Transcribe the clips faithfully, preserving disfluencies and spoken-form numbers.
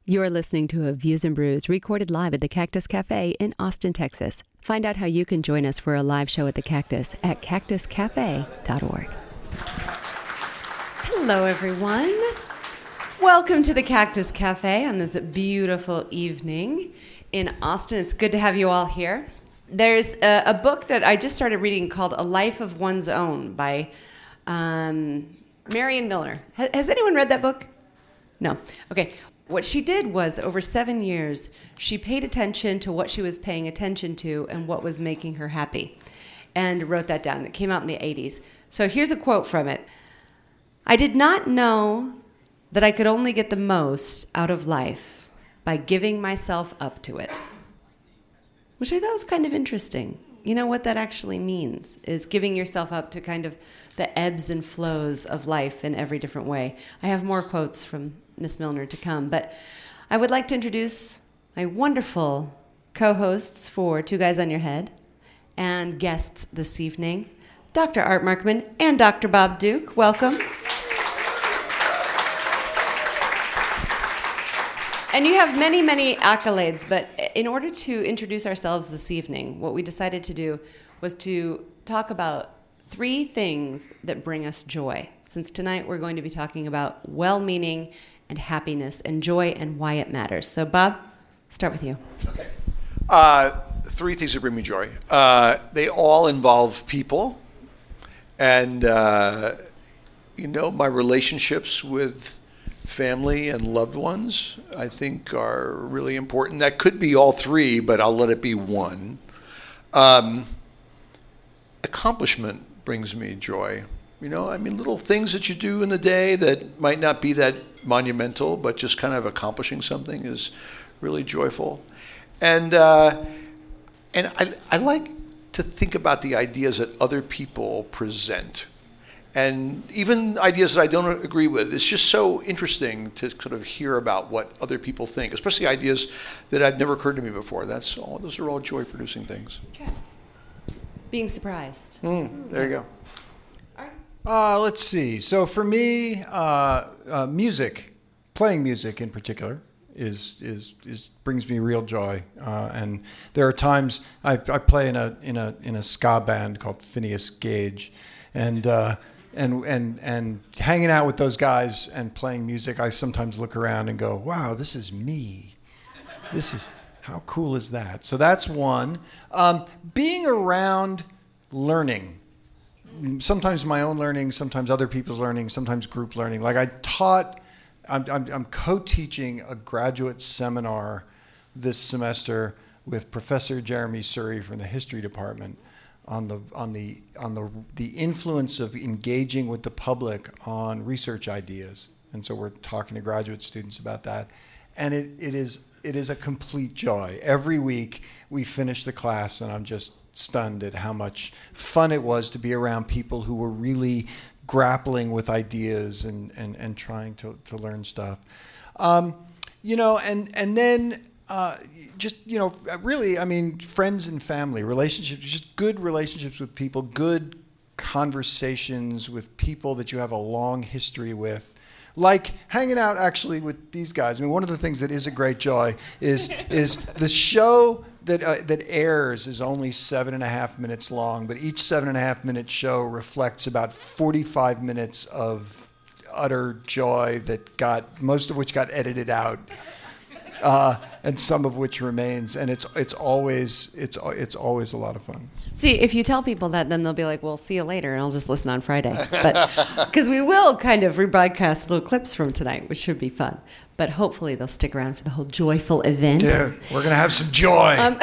You're listening to a Views and Brews recorded live at the Cactus Cafe in Austin, Texas. Find out how you can join us for a live show at the Cactus at cactus cafe dot org. Hello, everyone. Welcome to the Cactus Cafe on this beautiful evening in Austin. It's good to have you all here. There's a, a book that I just started reading called A Life of One's Own by um, Marion Miller. Has, has anyone read that book? No. Okay. What she did was, over seven years, she paid attention to what she was paying attention to and what was making her happy, and wrote that down. It came out in the eighties. So here's a quote from it. "I did not know that I could only get the most out of life by giving myself up to it." Which I thought was kind of interesting. You know what that actually means, is giving yourself up to kind of the ebbs and flows of life in every different way. I have more quotes from Miss Milner to come, but I would like to introduce my wonderful co-hosts for Two Guys on Your Head and guests this evening, Doctor Art Markman and Doctor Bob Duke. Welcome. And you have many, many accolades, but in order to introduce ourselves this evening, what we decided to do was to talk about three things that bring us joy. Since tonight we're going to be talking about well-meaning and happiness and joy and why it matters. So, Bob, start with you. Okay. Uh, three things that bring me joy. Uh, they all involve people, and uh, you know, my relationships with family and loved ones, I think, are really important. That could be all three, but I'll let it be one. Um, accomplishment brings me joy. You know, I mean, little things that you do in the day that might not be that monumental, but just kind of accomplishing something is really joyful. And uh, and I, I like to think about the ideas that other people present. And even ideas that I don't agree with, it's just so interesting to sort of hear about what other people think, especially ideas that had never occurred to me before. That's all. Those are all joy-producing things. Okay. Being surprised. Mm, there you go. Uh, let's see. So for me, uh, uh, music, playing music in particular, is is is brings me real joy. Uh, and there are times I, I play in a in a in a ska band called Phineas Gage, and. Uh, And, and and hanging out with those guys and playing music, I sometimes look around and go, wow, this is me. This is, how cool is that? So that's one. Um, being around learning, sometimes my own learning, sometimes other people's learning, sometimes group learning. Like I taught, I'm, I'm, I'm co-teaching a graduate seminar this semester with Professor Jeremy Surrey from the history department on the on the on the the influence of engaging with the public on research ideas. And so we're talking to graduate students about that. And it, it is it is a complete joy. Every week we finish the class and I'm just stunned at how much fun it was to be around people who were really grappling with ideas and, and, and trying to, to learn stuff. Um, you know, and and then Uh, just, you know, really, I mean, friends and family, relationships, just good relationships with people, good conversations with people that you have a long history with, like hanging out actually with these guys. I mean, one of the things that is a great joy is is the show that uh, that airs is only seven and a half minutes long, but each seven and a half minute show reflects about forty-five minutes of utter joy that got, most of which got edited out. Uh, and some of which remains, and it's it's always it's it's always a lot of fun. See, if you tell people that, then they'll be like, "Well, see you later," and I'll just listen on Friday. But because we will kind of rebroadcast little clips from tonight, which should be fun. But hopefully, they'll stick around for the whole joyful event. Yeah, we're gonna have some joy. Um,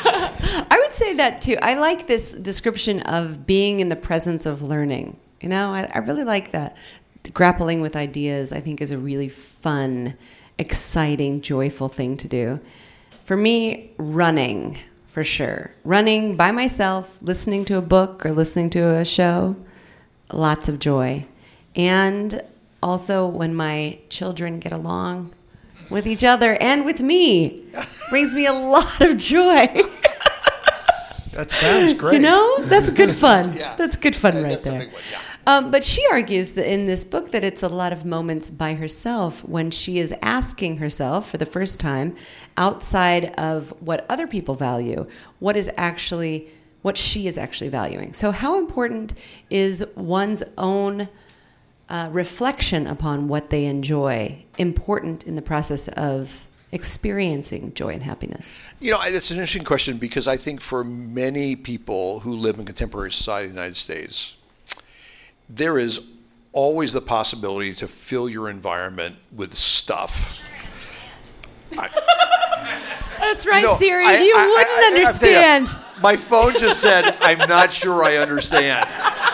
I would say that too. I like this description of being in the presence of learning. You know, I, I really like that. Grappling with ideas, I think, is a really fun, exciting, joyful thing to do. For me, running, for sure. Running by myself, listening to a book or listening to a show, lots of joy. And also when my children get along with each other and with me, brings me a lot of joy. That sounds great. You know, that's good fun. Yeah. That's good fun Yeah, right that's there. a big one, yeah. Um, but she argues that in this book that it's a lot of moments by herself when she is asking herself for the first time, outside of what other people value, what is actually what she is actually valuing. So how important is one's own uh, reflection upon what they enjoy important in the process of experiencing joy and happiness? You know, that's an interesting question, because I think for many people who live in contemporary society in the United States, there is always the possibility to fill your environment with stuff. I, That's right, you know, Siri. I, you I, wouldn't I, I, understand. You, my phone just said, "I'm not sure I understand."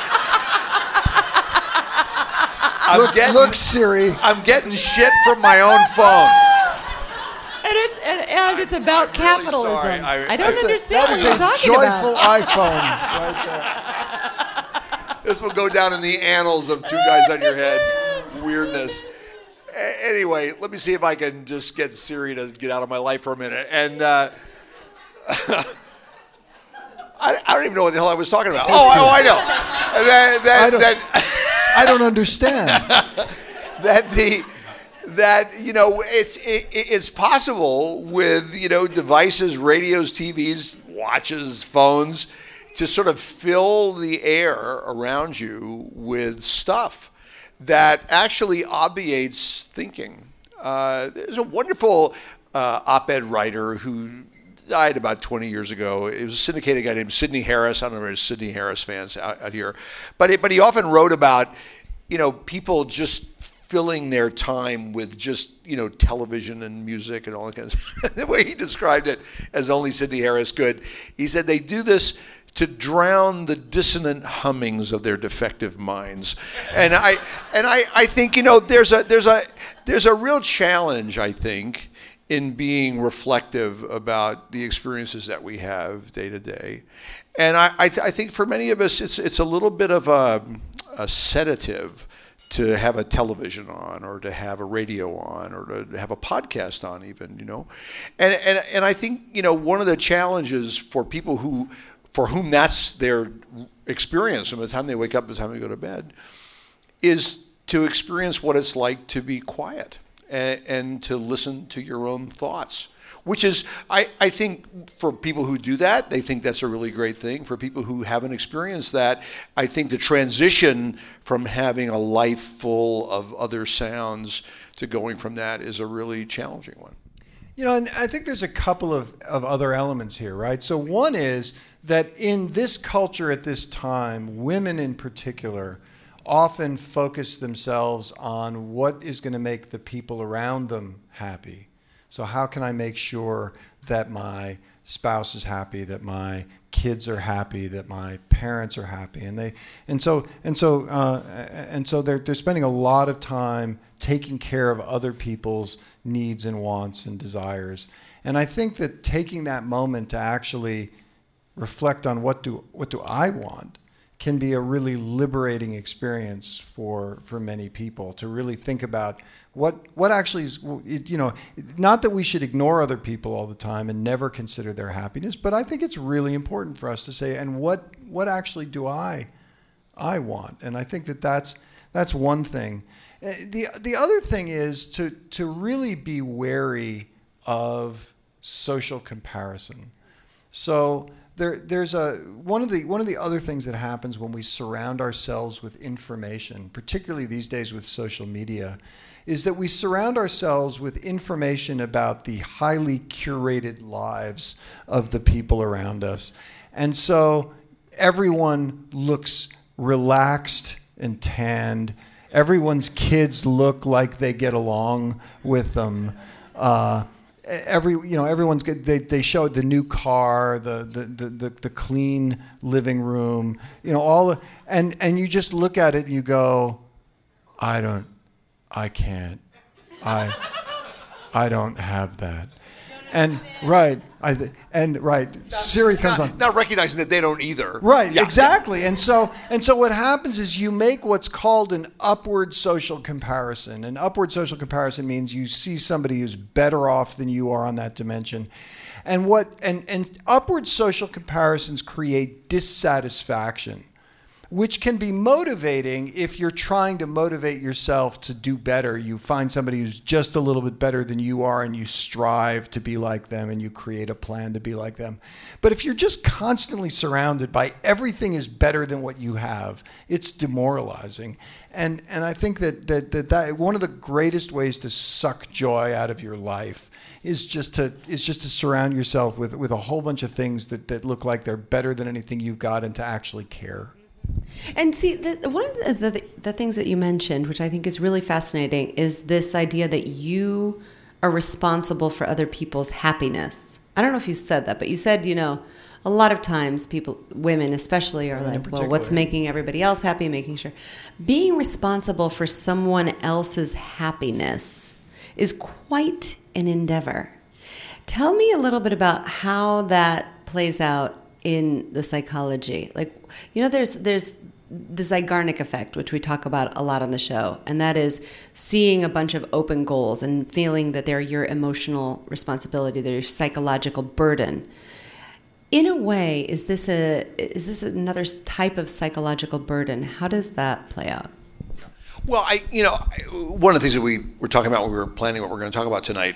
I'm Look, getting, look, Siri. I'm getting shit from my own phone. And it's and, and it's about I'm capitalism. really sorry. I, I don't That's a- understand that what is you're a talking joyful about. iPhone right there. This will go down in the annals of two guys on your head weirdness. A- anyway, let me see if I can just get Siri to get out of my life for a minute. And uh, I, I don't even know what the hell I was talking about. Oh, oh I know. That, that, I don't- that, I don't understand. that the that you know it's it, it's possible with you know devices, radios, T Vs, watches, phones, to sort of fill the air around you with stuff that actually obviates thinking. Uh, there's a wonderful uh, op-ed writer who died about twenty years ago. It was a syndicated guy named Sidney Harris. I don't know if there's Sidney Harris fans out, out here, but it, but he often wrote about you know people just filling their time with just you know television and music and all that kind of stuff. The way he described it, as only Sidney Harris could, he said they do this to drown the dissonant hummings of their defective minds. And I and I, I think you know there's a there's a there's a real challenge, I think, in being reflective about the experiences that we have day to day. And I I, th- I think for many of us it's it's a little bit of a, a sedative to have a television on, or to have a radio on, or to have a podcast on even, you know. And and and I think, you know, one of the challenges for people who for whom that's their experience from the time they wake up to the time they go to bed is to experience what it's like to be quiet and, and to listen to your own thoughts. Which is, I, I think for people who do that, they think that's a really great thing. For people who haven't experienced that, I think the transition from having a life full of other sounds to going from that is a really challenging one. You know, and I think there's a couple of, of other elements here, right? So one is that in this culture at this time, women in particular often focus themselves on what is going to make the people around them happy. So how can I make sure that my spouse is happy, that my kids are happy, that my parents are happy, and they and so and so uh, and so they're they're spending a lot of time taking care of other people's needs and wants and desires. And I think that taking that moment to actually reflect on what do what do I want can be a really liberating experience for for many people, to really think about what what actually is, you know, not that we should ignore other people all the time and never consider their happiness, but I think it's really important for us to say, and what what actually do I I want? And I think that that's that's one thing. The the other thing is to to really be wary of social comparison. So There, there's a one of the one of the other things that happens when we surround ourselves with information, particularly these days with social media, is that we surround ourselves with information about the highly curated lives of the people around us, and so everyone looks relaxed and tanned. Everyone's kids look like they get along with them. Uh, Every you know everyone's good. They they showed the new car, the the, the, the the clean living room, you know all the, and and you just look at it and you go, I don't, I can't, I I don't have that, and right I and right Siri comes not, on. Not recognizing that they don't either. Right, Yeah. exactly. And so and so what happens is you make what's called an upward social comparison. An upward social comparison means you see somebody who's better off than you are on that dimension. And what and, and upward social comparisons create dissatisfaction. which can be motivating if you're trying to motivate yourself to do better. You find somebody who's just a little bit better than you are and you strive to be like them and you create a plan to be like them. But if you're just constantly surrounded by everything is better than what you have, it's demoralizing. And and I think that that, that that one of the greatest ways to suck joy out of your life is just to is just to surround yourself with, with a whole bunch of things that, that look like they're better than anything you've got and to actually care. And see, the, one of the, the, the things that you mentioned, which I think is really fascinating, is this idea that you are responsible for other people's happiness. I don't know if you said that, but you said, you know, a lot of times people, women especially, are like, well, what's making everybody else happy, making sure. Being responsible for someone else's happiness is quite an endeavor. Tell me a little bit about how that plays out in the psychology. Like, you know, there's there's the Zeigarnik effect, which we talk about a lot on the show, and that is seeing a bunch of open goals and feeling that they're your emotional responsibility, they're your psychological burden. In a way, is this a is this another type of psychological burden? How does that play out? Well, I, you know, one of the things that we were talking about when we were planning what we're going to talk about tonight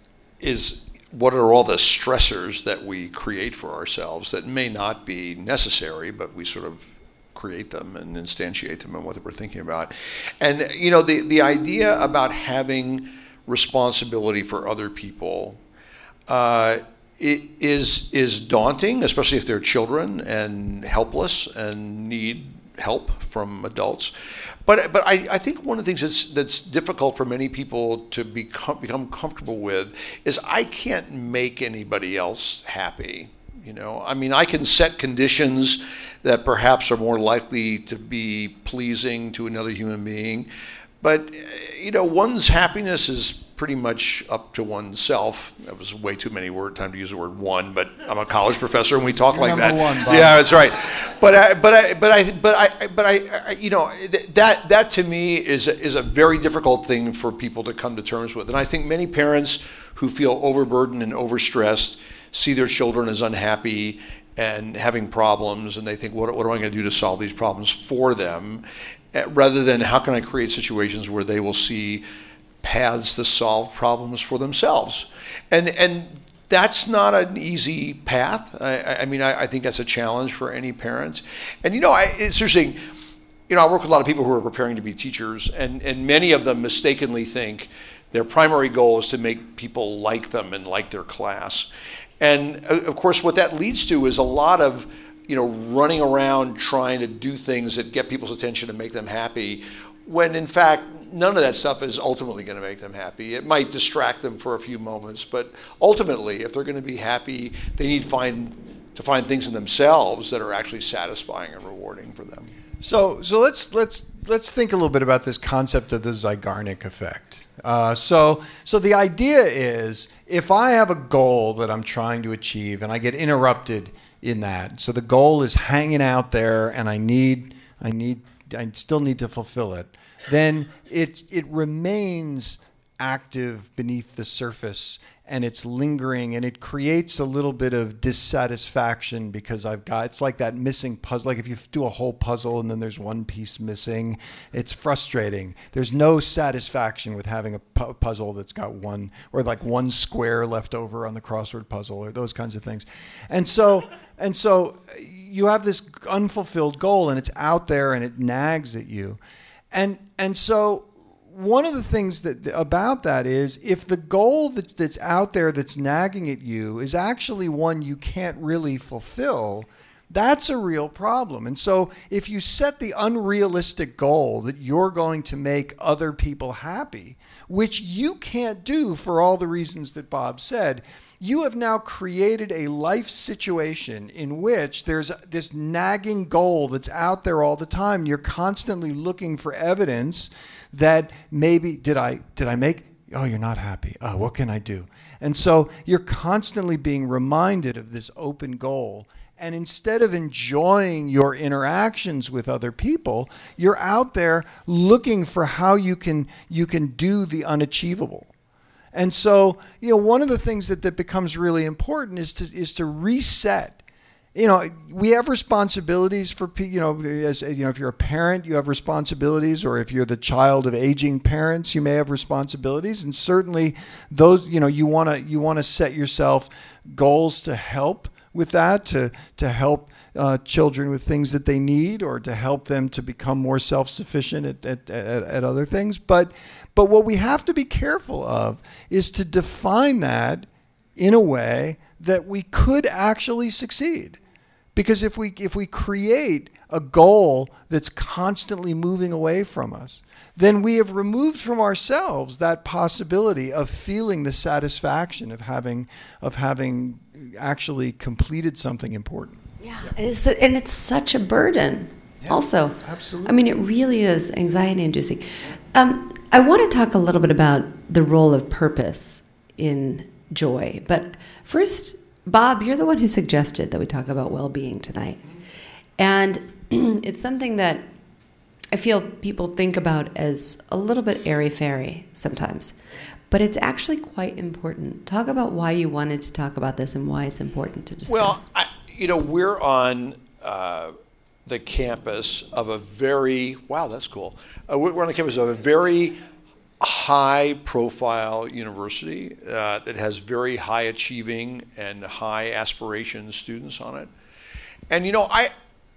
is what are all the stressors that we create for ourselves that may not be necessary, but we sort of create them and instantiate them in what we're thinking about. And, you know, the, the idea about having responsibility for other people uh, it is is daunting, especially if they're children and helpless and need help from adults. But but I, I think one of the things that's that's difficult for many people to become become comfortable with is I can't make anybody else happy. You know, I mean, I can set conditions that perhaps are more likely to be pleasing to another human being, but you know, one's happiness is pretty much up to oneself. That was way too many word time to use the word one, but I'm a college professor and we talk You're like that. One, yeah, that's right. But I, but I, but I, but I, but I, I, you know, that that to me is a, is a very difficult thing for people to come to terms with. And I think many parents who feel overburdened and overstressed see their children as unhappy and having problems, and they think, what, what am I going to do to solve these problems for them, rather than how can I create situations where they will see paths to solve problems for themselves. And and that's not an easy path. I, I mean, I, I think that's a challenge for any parent. And, you know, I, it's interesting, you know, I work with a lot of people who are preparing to be teachers, and, and many of them mistakenly think their primary goal is to make people like them and like their class. And, of course, what that leads to is a lot of, you know, running around trying to do things that get people's attention and make them happy, when, in fact, none of that stuff is ultimately going to make them happy. It might distract them for a few moments, but ultimately, if they're going to be happy, they need find, to find things in themselves that are actually satisfying and rewarding for them. So, so let's let's let's think a little bit about this concept of the Zeigarnik effect. Uh, so, so the idea is, if I have a goal that I'm trying to achieve and I get interrupted in that, so the goal is hanging out there, and I need, I need, I still need to fulfill it, then it's it remains active beneath the surface, and it's lingering, and it creates a little bit of dissatisfaction because I've got, it's like that missing puzzle. Like if you do a whole puzzle and then there's one piece missing, it's frustrating. There's no satisfaction with having a pu- puzzle that's got one, or like one square left over on the crossword puzzle, or those kinds of things. And so, and so you have this unfulfilled goal, and it's out there, and it nags at you. And and so one of the things that about that is, if the goal that, that's out there that's nagging at you is actually one you can't really fulfill, that's a real problem. And so if you set the unrealistic goal that you're going to make other people happy, which you can't do for all the reasons that Bob said, you have now created a life situation in which there's this nagging goal that's out there all the time. You're constantly looking for evidence that maybe, did I did I make, oh, you're not happy. Oh, what can I do? And so you're constantly being reminded of this open goal. And instead of enjoying your interactions with other people, you're out there looking for how you can you can do the unachievable. And so, you know, one of the things that, that becomes really important is to is to reset you know, we have responsibilities for, pe- you know, as you know, if you're a parent, you have responsibilities, or if you're the child of aging parents, you may have responsibilities. And certainly those, you know, you want to, you want to set yourself goals to help with that, to, to help uh, children with things that they need, or to help them to become more self-sufficient at, at, at, at other things. But, but what we have to be careful of is to define that in a way that we could actually succeed. Because if we if we create a goal that's constantly moving away from us, then we have removed from ourselves that possibility of feeling the satisfaction of having of having actually completed something important. Yeah, yeah. And it's the, and it's such a burden. Yeah, also, absolutely. I mean, it really is anxiety-inducing. Um, I want to talk a little bit about the role of purpose in joy, but first, Bob, you're the one who suggested that we talk about well-being tonight. And it's something that I feel people think about as a little bit airy-fairy sometimes, but it's actually quite important. Talk about why you wanted to talk about this and why it's important to discuss. Well, I, you know, we're on uh, the campus of a very, wow, that's cool. Uh, we're on the campus of a very high-profile university uh, that has very high-achieving and high-aspiration students on it, and you know, I,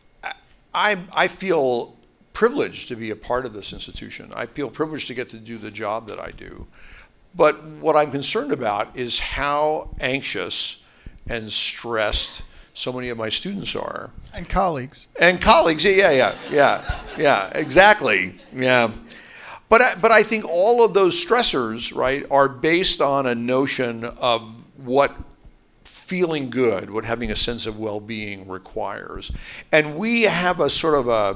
I, I feel privileged to be a part of this institution. I feel privileged to get to do the job that I do, but what I'm concerned about is how anxious and stressed so many of my students are, and colleagues, and colleagues. Yeah, yeah, yeah, yeah, exactly, yeah. But I, but I think all of those stressors, right, are based on a notion of what feeling good, what having a sense of well-being requires. And we have a sort of a,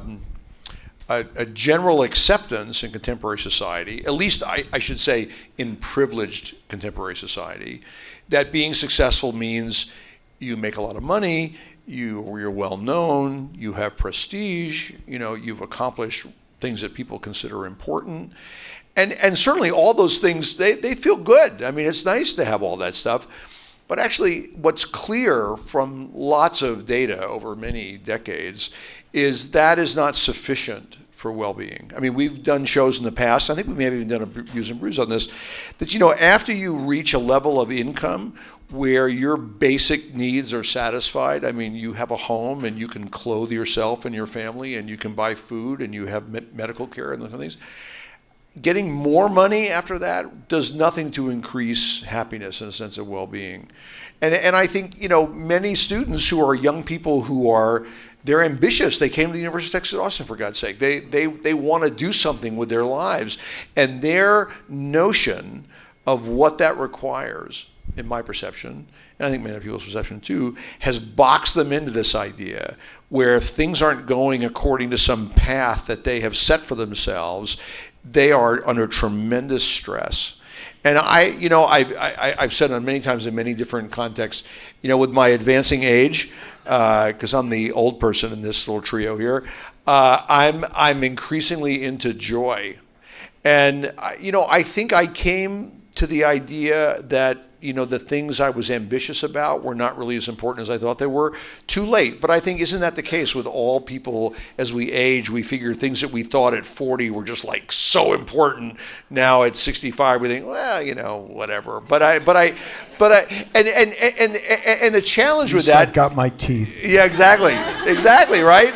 a, a general acceptance in contemporary society, at least I, I should say in privileged contemporary society, that being successful means you make a lot of money, you, you're well-known, you have prestige, you know, you've accomplished things that people consider important. And and certainly all those things, they, they feel good. I mean, it's nice to have all that stuff. But actually, what's clear from lots of data over many decades is that is not sufficient for well-being. I mean, we've done shows in the past, I think we may have even done a Views and Brews on this, that, you know, after you reach a level of income where your basic needs are satisfied, I mean, you have a home and you can clothe yourself and your family and you can buy food and you have me- medical care and those kind of things. Getting more money after that does nothing to increase happiness and a sense of well-being. And, and I think, you know, many students who are young people who are, they're ambitious. They came to the University of Texas at Austin, for God's sake. They, they, they want to do something with their lives. And their notion of what that requires, in my perception, and I think many people's perception too, has boxed them into this idea where if things aren't going according to some path that they have set for themselves, they are under tremendous stress. And I, you know, I've, I, I've said on many times in many different contexts, you know, with my advancing age, because uh, I'm the old person in this little trio here, uh, I'm I'm increasingly into joy. And, you know, I think I came to the idea that, you know, the things I was ambitious about were not really as important as I thought they were too late. But I think, isn't that the case with all people as we age? We figure things that we thought at forty were just like so important. Now at sixty-five, we think, well, you know, whatever. But I, but I, but I, and and and and, and the challenge with that. I've got my teeth. Yeah, exactly, exactly, right,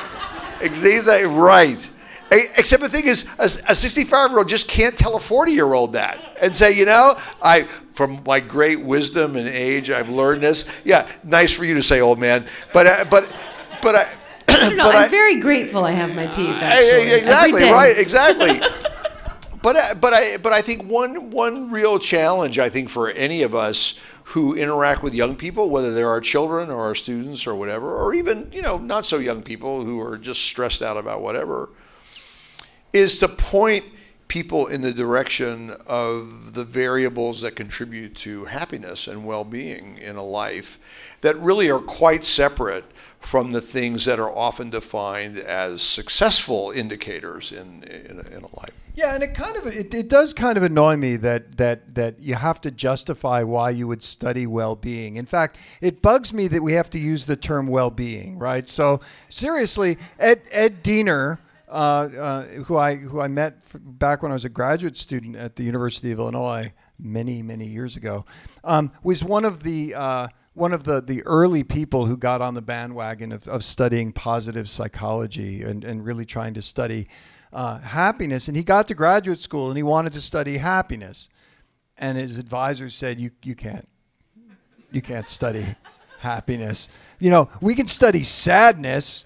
exactly, right. Except the thing is, a sixty-five-year-old just can't tell a forty-year-old that and say, you know, I, from my great wisdom and age, I've learned this. Yeah, nice for you to say, old man, but uh, but but I. I don't know. I'm I, very grateful I have my teeth. Actually, exactly right. Exactly. but uh, but I but I think one one real challenge I think for any of us who interact with young people, whether they're our children or our students or whatever, or even, you know, not so young people who are just stressed out about whatever, is to point people in the direction of the variables that contribute to happiness and well-being in a life that really are quite separate from the things that are often defined as successful indicators in in a, in a life. Yeah, and it kind of it, it does kind of annoy me that that that you have to justify why you would study well-being. In fact, it bugs me that we have to use the term well-being, right? So seriously, Ed Ed Diener, uh, uh, who I who I met back when I was a graduate student at the University of Illinois many many years ago, um, was one of the uh, one of the, the early people who got on the bandwagon of, of studying positive psychology and, and really trying to study uh, happiness. And he got to graduate school and he wanted to study happiness. And his advisors said, you, you can't, you can't study happiness. You know, we can study sadness,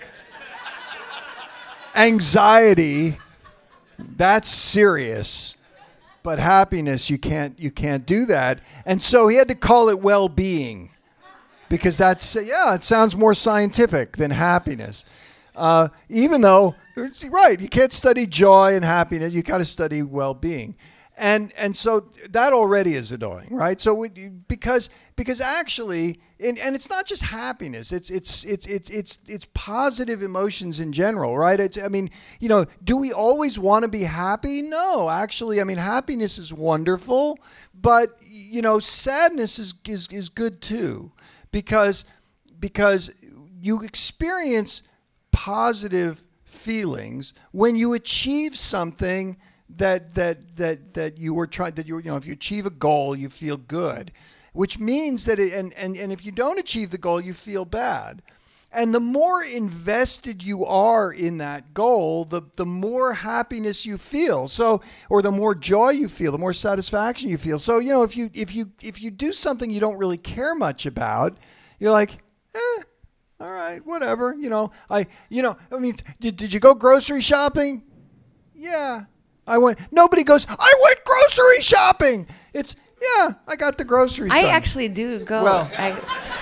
anxiety, that's serious. But happiness, you can't, you can't do that. And so he had to call it well-being. Because that's, yeah, it sounds more scientific than happiness. Uh, even though, right, you can't study joy and happiness, you got to study well-being. And and so that already is annoying, right? So we, because because actually, and, and it's not just happiness, it's it's it's it's it's it's positive emotions in general, right? It's I mean, you know, do we always want to be happy? No, actually, I mean, happiness is wonderful, but you know, sadness is is is good too. Because because you experience positive feelings when you achieve something that that that that you were trying that you you know if you achieve a goal you feel good, which means that it, and and and if you don't achieve the goal you feel bad. And the more invested you are in that goal, the, the more happiness you feel. So, or the more joy you feel, the more satisfaction you feel. So, you know, if you if you if you do something you don't really care much about, you're like, eh, all right, whatever. You know, I you know, I mean, did did you go grocery shopping? Yeah, I went. Nobody goes, I went grocery shopping. It's yeah, I got the groceries I done. actually do go. Well, I,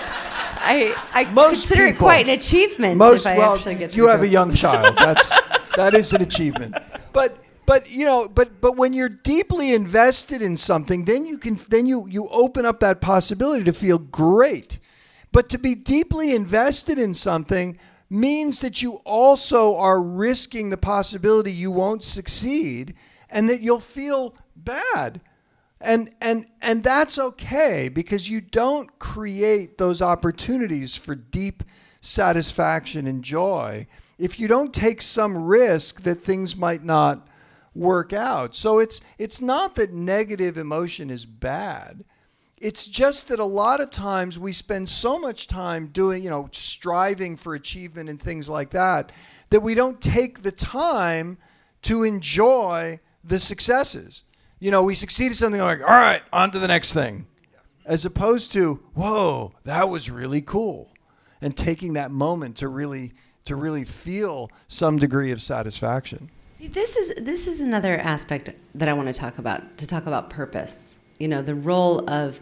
I, I Most consider it people- quite an achievement Most if I well, actually get to you the have a grocery young child. That's that is an achievement. But but you know, but but when you're deeply invested in something, then you can then you you open up that possibility to feel great. But to be deeply invested in something means that you also are risking the possibility you won't succeed and that you'll feel bad. And and and that's okay because you don't create those opportunities for deep satisfaction and joy if you don't take some risk that things might not work out. So it's it's not that negative emotion is bad. It's just that a lot of times we spend so much time doing, you know, striving for achievement and things like that, that we don't take the time to enjoy the successes. You know, we succeed at something like, all right, on to the next thing. As opposed to, whoa, that was really cool. And taking that moment to really to really feel some degree of satisfaction. See, this is this is another aspect that I want to talk about, to talk about purpose. You know, the role of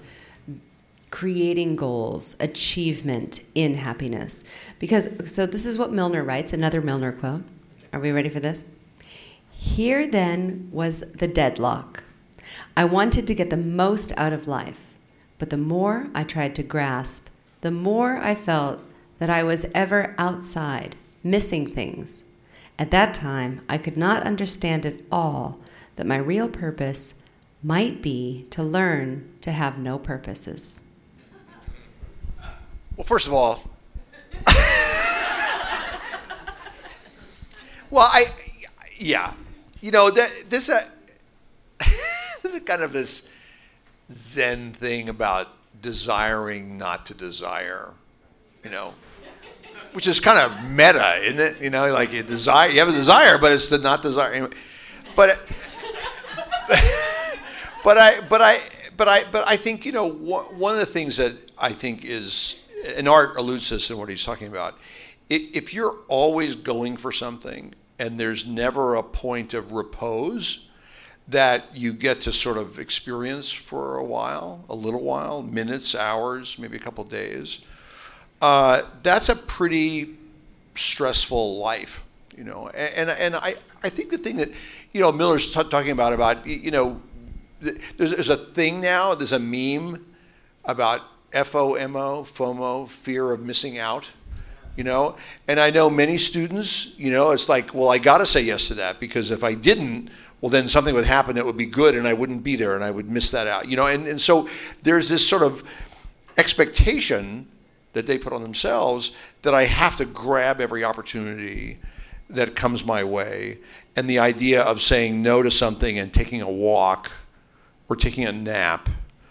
creating goals, achievement in happiness. Because, so this is what Milner writes, another Milner quote. Are we ready for this? Here then was the deadlock. I wanted to get the most out of life, but the more I tried to grasp, the more I felt that I was ever outside, missing things. At that time, I could not understand at all that my real purpose might be to learn to have no purposes. Well, first of all, well, I, yeah, you know, that, this, uh, this is kind of this Zen thing about desiring not to desire, you know, which is kind of meta, isn't it? You know, like you desire, you have a desire, but it's the not desire. Anyway, but, but I, but I, but I, but I think, you know, one of the things that I think is, and Art alludes to this in what he's talking about, if you're always going for something and there's never a point of repose that you get to sort of experience for a while, a little while, minutes, hours, maybe a couple of days, uh, that's a pretty stressful life, you know. And and, and I, I think the thing that, you know, Miller's t- talking about, about, you know, there's, there's a thing now, there's a meme about FOMO, FOMO, fear of missing out, you know. And I know many students, you know, it's like, well, I got to say yes to that, because if I didn't, well, then something would happen that would be good and I wouldn't be there and I would miss that out, you know. And, and so there's this sort of expectation that they put on themselves that I have to grab every opportunity that comes my way. And the idea of saying no to something and taking a walk or taking a nap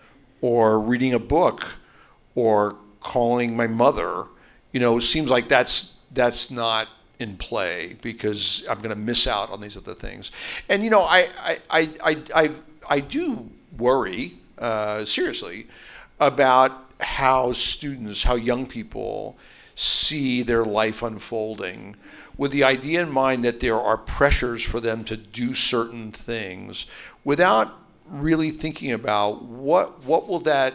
or reading a book or calling my mother, you know, seems like that's that's not in play, because I'm going to miss out on these other things. And, you know, I I I I, I, I do worry uh, seriously about how students, how young people see their life unfolding with the idea in mind that there are pressures for them to do certain things without really thinking about what what will that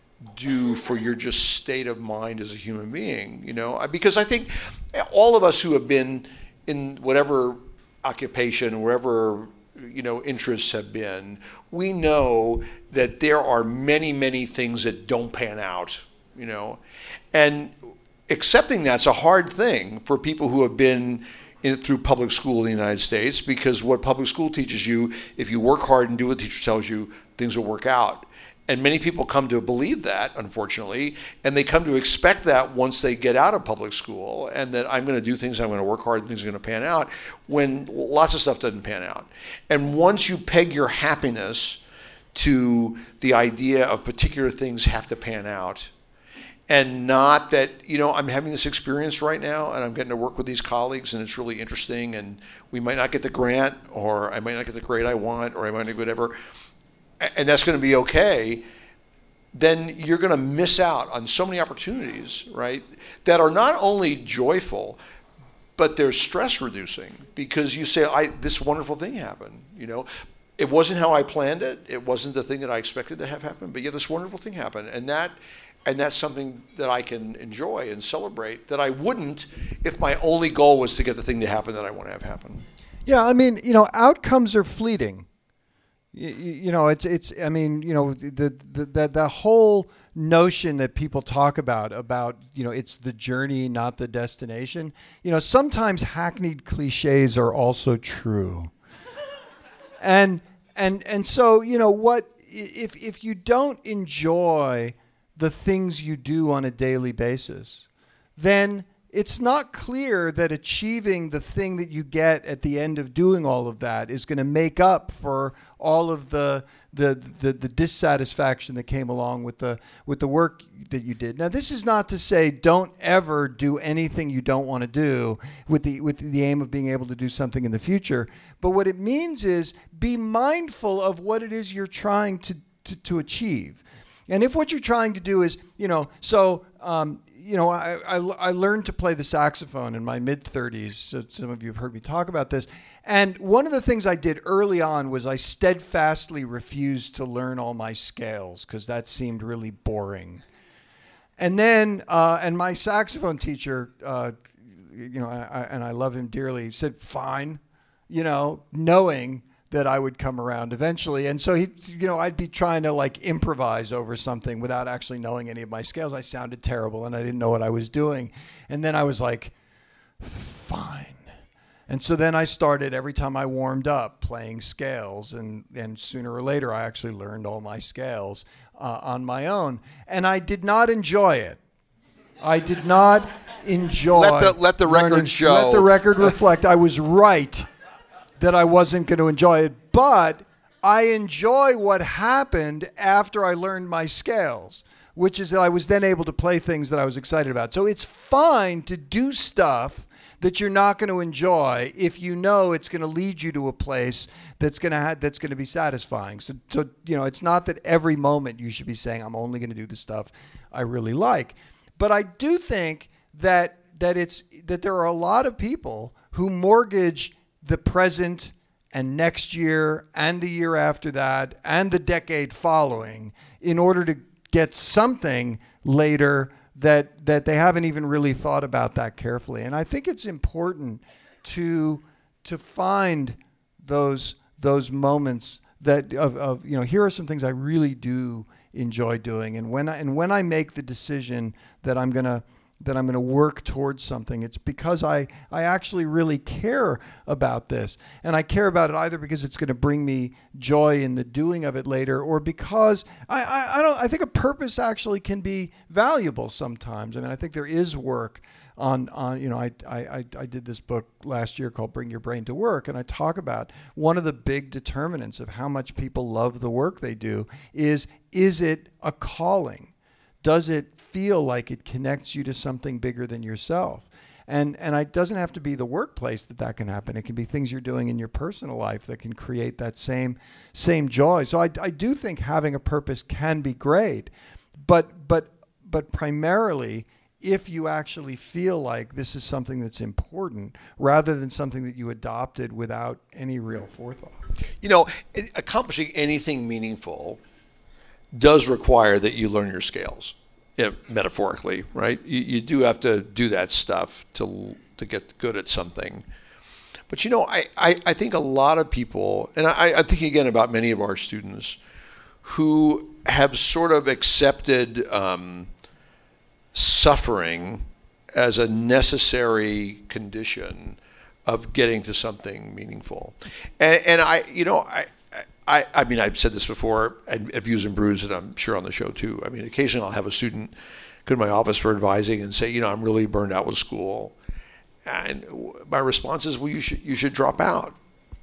do for your just state of mind as a human being, you know? Because I think all of us who have been in whatever occupation, wherever, you know, interests have been, we know that there are many, many things that don't pan out, you know? And accepting that's a hard thing for people who have been in, through public school in the United States, because what public school teaches you, if you work hard and do what the teacher tells you, things will work out. And many people come to believe that, unfortunately, and they come to expect that once they get out of public school, and that I'm going to do things, I'm going to work hard, and things are going to pan out, when lots of stuff doesn't pan out. And once you peg your happiness to the idea of particular things have to pan out, and not that, you know, I'm having this experience right now and I'm getting to work with these colleagues and it's really interesting and we might not get the grant, or I might not get the grade I want, or I might not get whatever, and that's going to be okay, then you're going to miss out on so many opportunities, right, that are not only joyful, but they're stress reducing, because you say, I this wonderful thing happened, you know. It wasn't how I planned it. It wasn't the thing that I expected to have happen, but yeah, this wonderful thing happened. And that and that's something that I can enjoy and celebrate that I wouldn't if my only goal was to get the thing to happen that I want to have happen. Yeah, I mean, you know, outcomes are fleeting. You, you know, it's it's. I mean, you know, the the the the whole notion that people talk about about you know, it's the journey, not the destination. You know, sometimes hackneyed cliches are also true. and and and so, you know, what if if you don't enjoy the things you do on a daily basis, then it's not clear that achieving the thing that you get at the end of doing all of that is going to make up for all of the, the the the dissatisfaction that came along with the with the work that you did. Now, this is not to say don't ever do anything you don't want to do with the with the aim of being able to do something in the future. But what it means is be mindful of what it is you're trying to to, to achieve. And if what you're trying to do is, you know, so um, you know, I, I, I learned to play the saxophone in my mid-thirties. So some of you have heard me talk about this. And one of the things I did early on was I steadfastly refused to learn all my scales because that seemed really boring. And then, uh, and my saxophone teacher, uh, you know, I, and I love him dearly, said, fine, you know, knowing that I would come around eventually. And so he, you know, I'd be trying to like improvise over something without actually knowing any of my scales. I sounded terrible and I didn't know what I was doing. And then I was like, fine. And so then I started every time I warmed up playing scales, and, and sooner or later I actually learned all my scales uh, on my own. And I did not enjoy it. I did not enjoy Let the, let the record learning, show. Let the record reflect. I was right that I wasn't going to enjoy it, but I enjoy what happened after I learned my scales, which is that I was then able to play things that I was excited about. So it's fine to do stuff that you're not going to enjoy if you know it's going to lead you to a place that's going to ha- that's going to be satisfying. So, so, you know, it's not that every moment you should be saying, I'm only going to do the stuff I really like. But I do think that that it's that there are a lot of people who mortgage the present and next year and the year after that and the decade following in order to get something later that that they haven't even really thought about that carefully. And I think it's important to to find those those moments that of, of you know, here are some things I really do enjoy doing, and when I and when I make the decision that I'm gonna that I'm gonna work towards something, it's because I I actually really care about this, and I care about it either because it's gonna bring me joy in the doing of it later, or because I I, I don't I think a purpose actually can be valuable sometimes. I mean, I think there is work on, on you know, I, I, I did this book last year called Bring Your Brain to Work, and I talk about one of the big determinants of how much people love the work they do is, is it a calling? Does it feel like it connects you to something bigger than yourself? And and it doesn't have to be the workplace that that can happen. It can be things you're doing in your personal life that can create that same same joy. So I, I do think having a purpose can be great, but but but primarily, if you actually feel like this is something that's important rather than something that you adopted without any real forethought. You know, accomplishing anything meaningful does require that you learn your scales, you know, metaphorically, right? You, you do have to do that stuff to to get good at something. But, you know, I, I, I think a lot of people, and I, I think again about many of our students who have sort of accepted um, suffering as a necessary condition of getting to something meaningful. And, and I, you know, I, I, I mean, I've said this before at, at Views and Brews, and I'm sure on the show too. I mean, occasionally I'll have a student come to my office for advising and say, you know, I'm really burned out with school. And my response is, well, you should, you should drop out.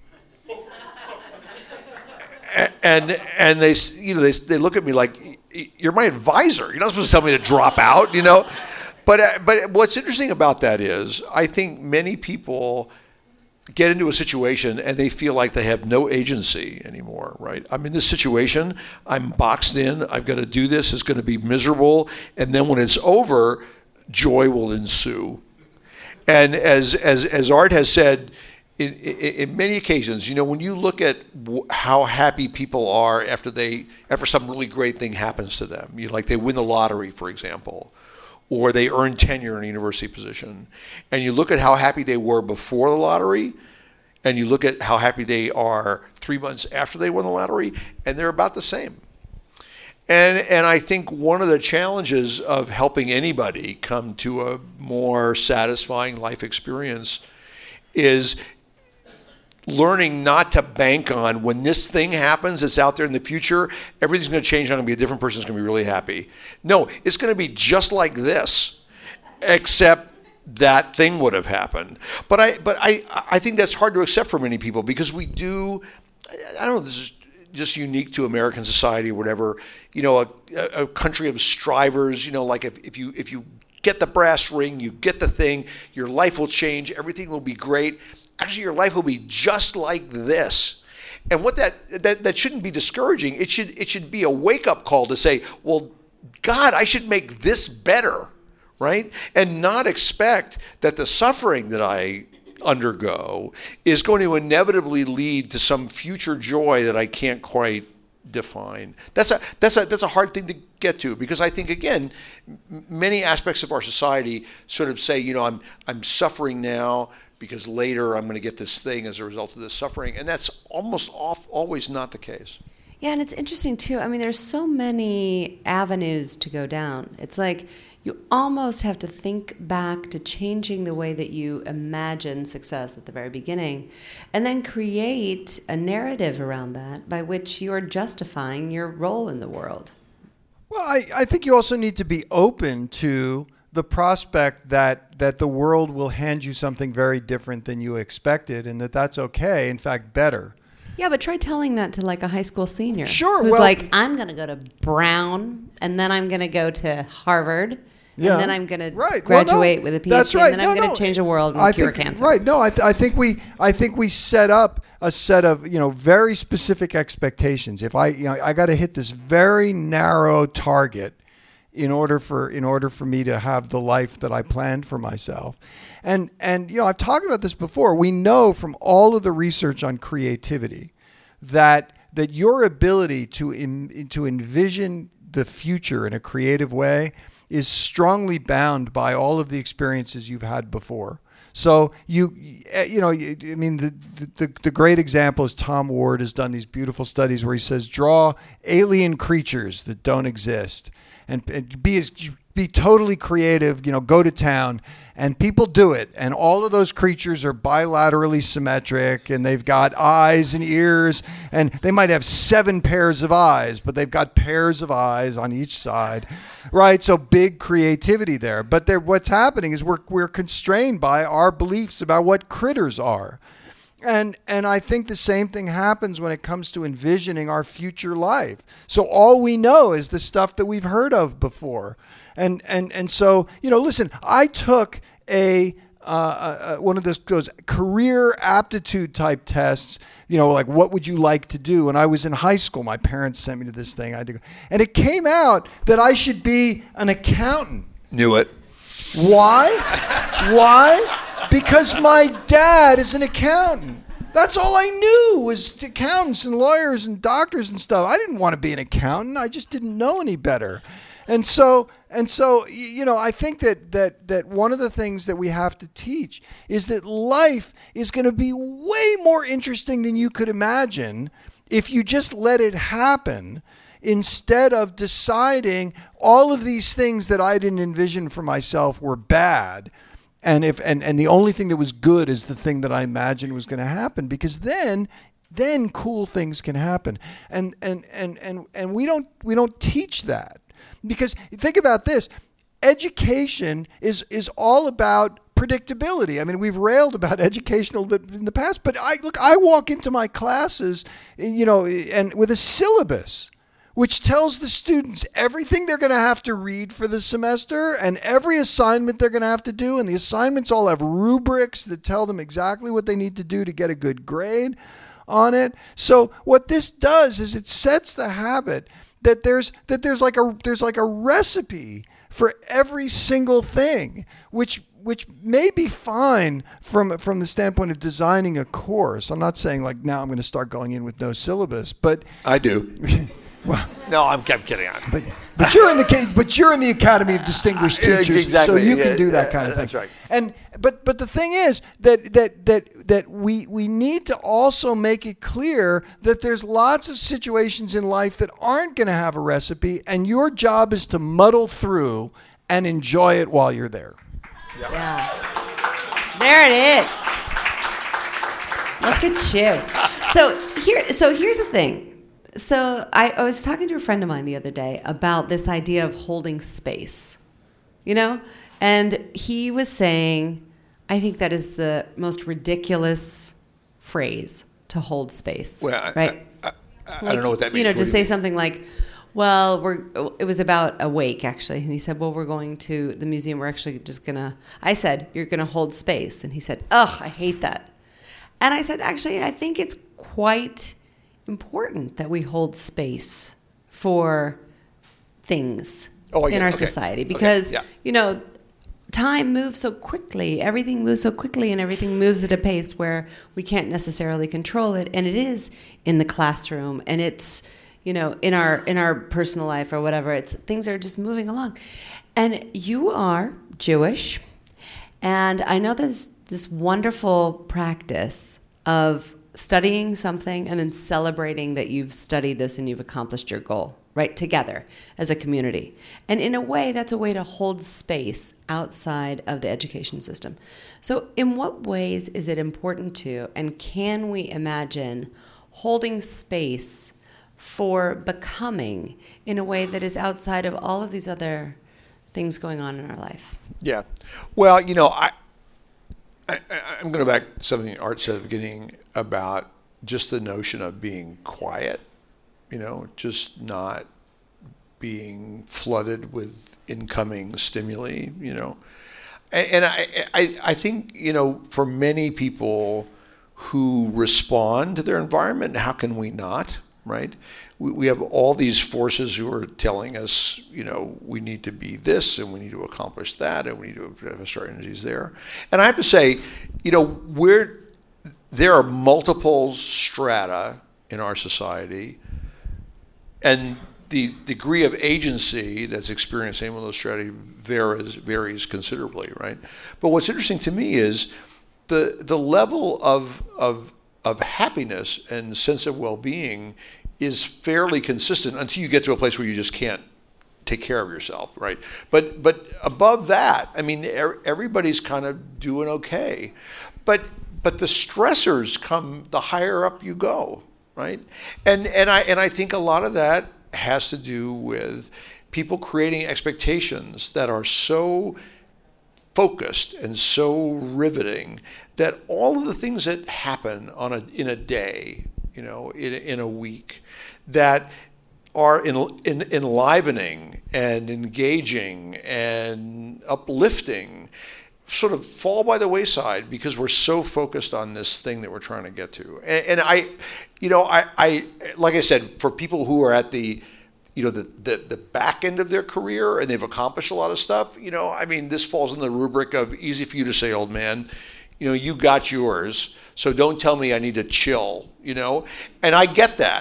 and, and they, you know, they, they look at me like, you're my advisor. You're not supposed to tell me to drop out, you know? But but what's interesting about that is I think many people get into a situation and they feel like they have no agency anymore, right? I'm in this situation. I'm boxed in. I've got to do this. It's going to be miserable. And then when it's over, joy will ensue. And as as as Art has said, In, in, in many occasions, you know, when you look at w- how happy people are after they after some really great thing happens to them, you know, like they win the lottery, for example, or they earn tenure in a university position, and you look at how happy they were before the lottery, and you look at how happy they are three months after they won the lottery, and they're about the same. And and I think one of the challenges of helping anybody come to a more satisfying life experience is learning not to bank on when this thing happens that's out there in the future, everything's going to change. I'm going to be a different person. It's going to be really happy. No, it's going to be just like this, except that thing would have happened. But I, but I, I think that's hard to accept for many people because we do. I don't know. This is just unique to American society or whatever. You know, a, a country of strivers. You know, like if, if you if you get the brass ring, you get the thing, your life will change. Everything will be great. Actually, your life will be just like this. And what that, that that shouldn't be discouraging. It should it should be a wake-up call to say, well, God, I should make this better, right? And not expect that the suffering that I undergo is going to inevitably lead to some future joy that I can't quite define. That's a that's a that's a hard thing to get to because I think again, m- many aspects of our society sort of say, you know, I'm I'm suffering now because later I'm going to get this thing as a result of this suffering. And that's almost off, always not the case. Yeah, and it's interesting, too. I mean, there's so many avenues to go down. It's like you almost have to think back to changing the way that you imagine success at the very beginning and then create a narrative around that by which you're justifying your role in the world. Well, I, I think you also need to be open to the prospect that that the world will hand you something very different than you expected and that that's okay, in fact, better. Yeah, but try telling that to like a high school senior. Sure. Who's well, like, I'm going to go to Brown and then I'm going to go to Harvard yeah, and then I'm going right. to graduate well, no, with a PhD that's right. and then no, I'm going no. to change the world and I cure think, cancer. Right. No, I, th- I think we I think we set up a set of, you know, very specific expectations. If I, you know, I got to hit this very narrow target in order for in order for me to have the life that I planned for myself. And and you know, I've talked about this before. We know from all of the research on creativity that that your ability to in, to envision the future in a creative way is strongly bound by all of the experiences you've had before. So you, you know, I mean, the, the the great example is Tom Ward has done these beautiful studies where he says, draw alien creatures that don't exist, and, and be as be totally creative. You know, go to town, and people do it, and all of those creatures are bilaterally symmetric, and they've got eyes and ears, and they might have seven pairs of eyes, but they've got pairs of eyes on each side, right? So big creativity there. But there, what's happening is we're we're constrained by our beliefs about what critters are. And and I think the same thing happens when it comes to envisioning our future life. So all we know is the stuff that we've heard of before. And and and so, you know, listen, I took a uh, uh, one of those, those career aptitude type tests, you know, like what would you like to do? And I was in high school. My parents sent me to this thing. I had to go. And it came out that I should be an accountant. Knew it. Why? Why? Because my dad is an accountant. That's all I knew was accountants and lawyers and doctors and stuff. I didn't want to be an accountant. I just didn't know any better. And so, and so, you know, I think that that that one of the things that we have to teach is that life is going to be way more interesting than you could imagine if you just let it happen, instead of deciding all of these things that I didn't envision for myself were bad. And if and, and the only thing that was good is the thing that I imagined was going to happen, because then then cool things can happen. And and and and and we don't we don't teach that. Because think about this, education is is all about predictability. I mean, we've railed about education a little bit in the past, but I look, I walk into my classes, you know, and with a syllabus which tells the students everything they're going to have to read for the semester and every assignment they're going to have to do. And the assignments all have rubrics that tell them exactly what they need to do to get a good grade on it. So what this does is it sets the habit that there's that there's like a there's like a recipe for every single thing, which which may be fine from from the standpoint of designing a course. I'm not saying like now I'm going to start going in with no syllabus, but I do. Well, no, I'm, I'm kidding. But, but you're in the but you're in the Academy of Distinguished Teachers, exactly. so you yeah, can do that yeah, kind of thing. That's right. And but but the thing is that that that that we we need to also make it clear that there's lots of situations in life that aren't going to have a recipe, and your job is to muddle through and enjoy it while you're there. Yep. Yeah. There it is. Look at you. So here so here's the thing. So I, I was talking to a friend of mine the other day about this idea of holding space, you know? And he was saying, I think that is the most ridiculous phrase, to hold space, well, right? I, I, I, like, I don't know what that means. You know, what to say mean? something like, well, we're, it was about a wake, actually. And he said, well, we're going to the museum. We're actually just going to, I said, you're going to hold space. And he said, ugh, I hate that. And I said, actually, I think it's quite important that we hold space for things oh, in our okay. society, because, okay. yeah. you know, time moves so quickly. Everything moves so quickly, and everything moves at a pace where we can't necessarily control it. And it is in the classroom, and it's, you know, in our in our personal life or whatever. It's things are just moving along. And you are Jewish, and I know there's this wonderful practice of studying something and then celebrating that you've studied this and you've accomplished your goal, right, together as a community. And in a way, that's a way to hold space outside of the education system. So in what ways is it important to, and can we imagine holding space for becoming in a way that is outside of all of these other things going on in our life? Yeah. Well, you know, I, I, I'm going to back to something Art said at the beginning about just the notion of being quiet, you know, just not being flooded with incoming stimuli, you know. And, and I, I, I think, you know, for many people who respond to their environment, how can we not, right? We, we have all these forces who are telling us, you know, we need to be this and we need to accomplish that and we need to invest our energies there. And I have to say, you know, we're, there are multiple strata in our society, and the degree of agency that's experienced in one of those strategies varies varies considerably, right? But what's interesting to me is the the level of of of happiness and sense of well-being is fairly consistent until you get to a place where you just can't take care of yourself, right? But but above that, I mean, er, everybody's kind of doing okay. But but the stressors come the higher up you go, right? And and I and I think a lot of that has to do with people creating expectations that are so focused and so riveting that all of the things that happen on a in a day, you know, in in a week, that are in, in, enlivening and engaging and uplifting, sort of fall by the wayside because we're so focused on this thing that we're trying to get to. And, and I, you know, I, I, like I said, for people who are at the, you know, the, the, the back end of their career and they've accomplished a lot of stuff, you know, I mean, this falls in the rubric of easy for you to say, old man, you know, you got yours, so don't tell me I need to chill, you know, and I get that.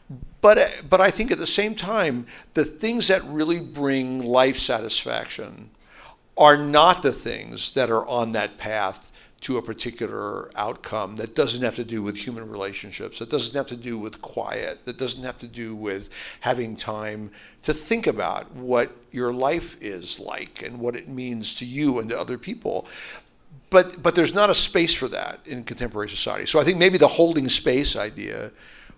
But but I think at the same time, the things that really bring life satisfaction are not the things that are on that path to a particular outcome that doesn't have to do with human relationships, that doesn't have to do with quiet, that doesn't have to do with having time to think about what your life is like and what it means to you and to other people. But but there's not a space for that in contemporary society. So I think maybe the holding space idea,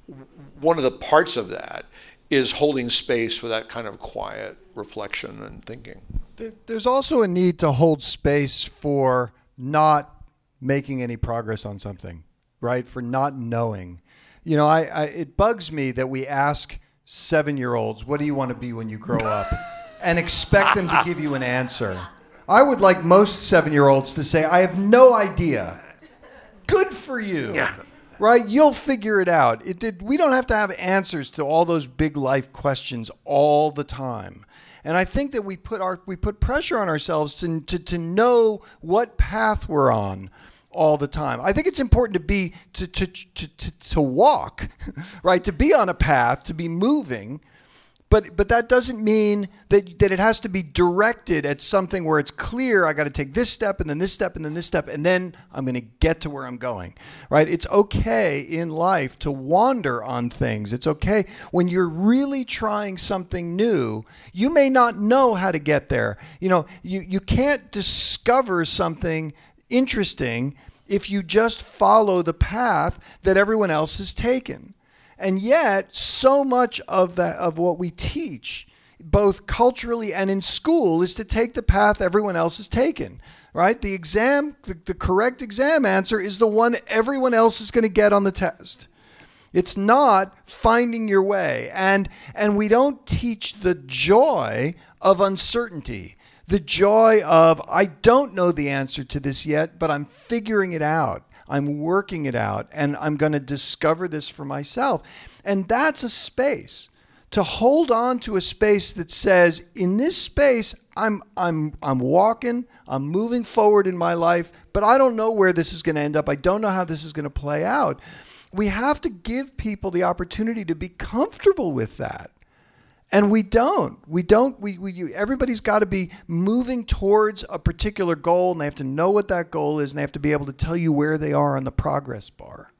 one of the parts of that is holding space for that kind of quiet reflection and thinking. There's also a need to hold space for not making any progress on something, right? For not knowing. You know, I, I it bugs me that we ask seven-year-olds, what do you want to be when you grow up? And expect them to give you an answer. I would like most seven-year-olds to say, I have no idea. Good for you. Yeah. Right? You'll figure it out. It did, we don't have to have answers to all those big life questions all the time. And I think that we put our we put pressure on ourselves to, to, to know what path we're on all the time. I think it's important to be to to to to, to walk, right? To be on a path, to be moving. But but that doesn't mean that that it has to be directed at something where it's clear I got to take this step and then this step and then this step and then I'm going to get to where I'm going, right? It's okay in life to wander on things. It's okay when you're really trying something new. You may not know how to get there. You know, you, you can't discover something interesting if you just follow the path that everyone else has taken. And yet, so much of that of what we teach, both culturally and in school, is to take the path everyone else has taken, right? The exam, the, the correct exam answer is the one everyone else is going to get on the test. It's not finding your way. And, and we don't teach the joy of uncertainty, the joy of, I don't know the answer to this yet, but I'm figuring it out. I'm working it out, and I'm going to discover this for myself. And that's a space. To hold on to a space that says, in this space, I'm I'm I'm walking, I'm moving forward in my life, but I don't know where this is going to end up. I don't know how this is going to play out. We have to give people the opportunity to be comfortable with that. And we don't. We don't. We, we you, everybody's got to be moving towards a particular goal, and they have to know what that goal is, and they have to be able to tell you where they are on the progress bar.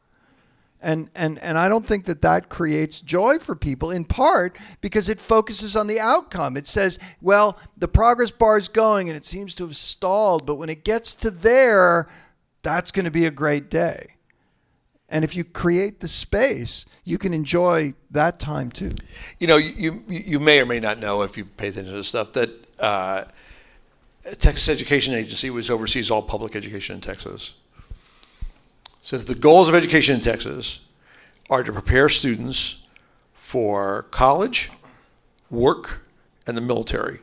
And and and I don't think that that creates joy for people, in part because it focuses on the outcome. It says, well, the progress bar is going, and it seems to have stalled, but when it gets to there, that's going to be a great day. And if you create the space, you can enjoy that time too. You know, you you may or may not know, if you pay attention to this stuff, that uh, Texas Education Agency, which oversees all public education in Texas, says the goals of education in Texas are to prepare students for college, work, and the military.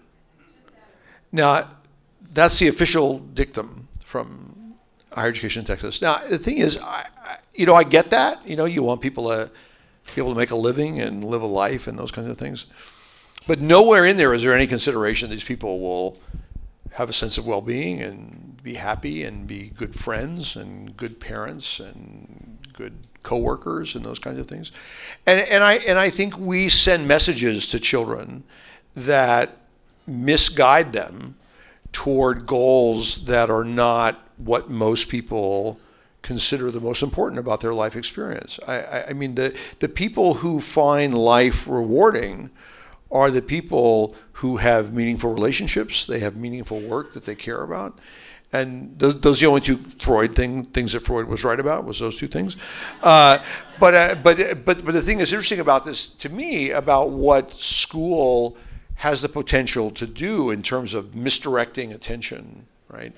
Now, that's the official dictum from higher education in Texas. Now, the thing is, I, I, you know, I get that. You know, you want people to be able to make a living and live a life and those kinds of things. But nowhere in there is there any consideration these people will have a sense of well-being and be happy and be good friends and good parents and good coworkers and those kinds of things. And and I and I think we send messages to children that misguide them toward goals that are not what most people consider the most important about their life experience. I, I, I mean, the the people who find life rewarding are the people who have meaningful relationships, they have meaningful work that they care about. And those, those are the only two Freud thing, things that Freud was right about, was those two things. Uh, but, uh, but, but, but the thing that's interesting about this, to me, about what school has the potential to do in terms of misdirecting attention, right,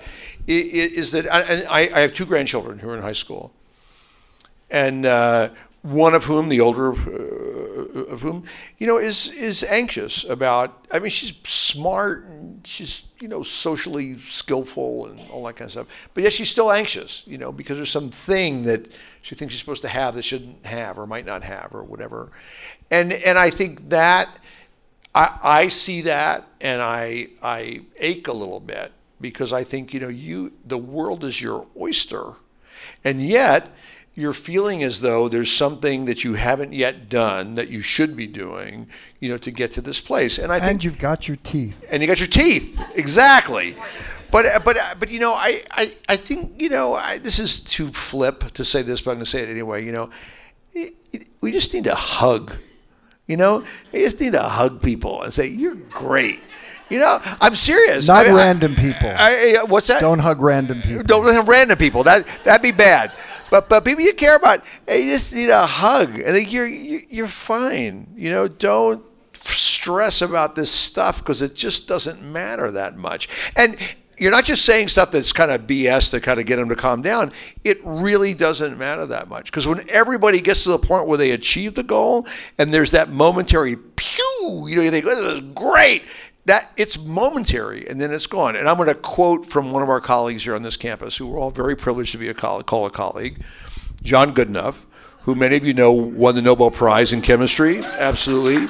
is that, and I, I have two grandchildren who are in high school. And uh, one of whom, the older of, uh, of whom, you know, is is anxious about, I mean, she's smart and she's, you know, socially skillful and all that kind of stuff. But yet she's still anxious, you know, because there's some thing that she thinks she's supposed to have that she shouldn't have or might not have or whatever. And and I think that, I, I see that and I I ache a little bit because I think, you know, you the world is your oyster. And yet, you're feeling as though there's something that you haven't yet done that you should be doing, you know, to get to this place. And I think, and you've got your teeth. And you got your teeth, exactly. But but but you know, I I, I think, you know, I, this is too flip to say this, but I'm going to say it anyway. You know, it, it, we just need to hug. You know, we just need to hug people and say you're great. You know, I'm serious. Not I, random people. I, I, what's that? Don't hug random people. Don't hug random people. That that'd be bad. But but people you care about, hey, you just need a hug. I think you're you're fine. You know, don't stress about this stuff because it just doesn't matter that much. And you're not just saying stuff that's kind of B S to kind of get them to calm down. It really doesn't matter that much because when everybody gets to the point where they achieve the goal and there's that momentary pew, you know, you think, oh, this is great. That it's momentary and then it's gone. And I'm going to quote from one of our colleagues here on this campus, who we're all very privileged to be a colleague, call a colleague, John Goodenough, who many of you know won the Nobel Prize in chemistry. Absolutely.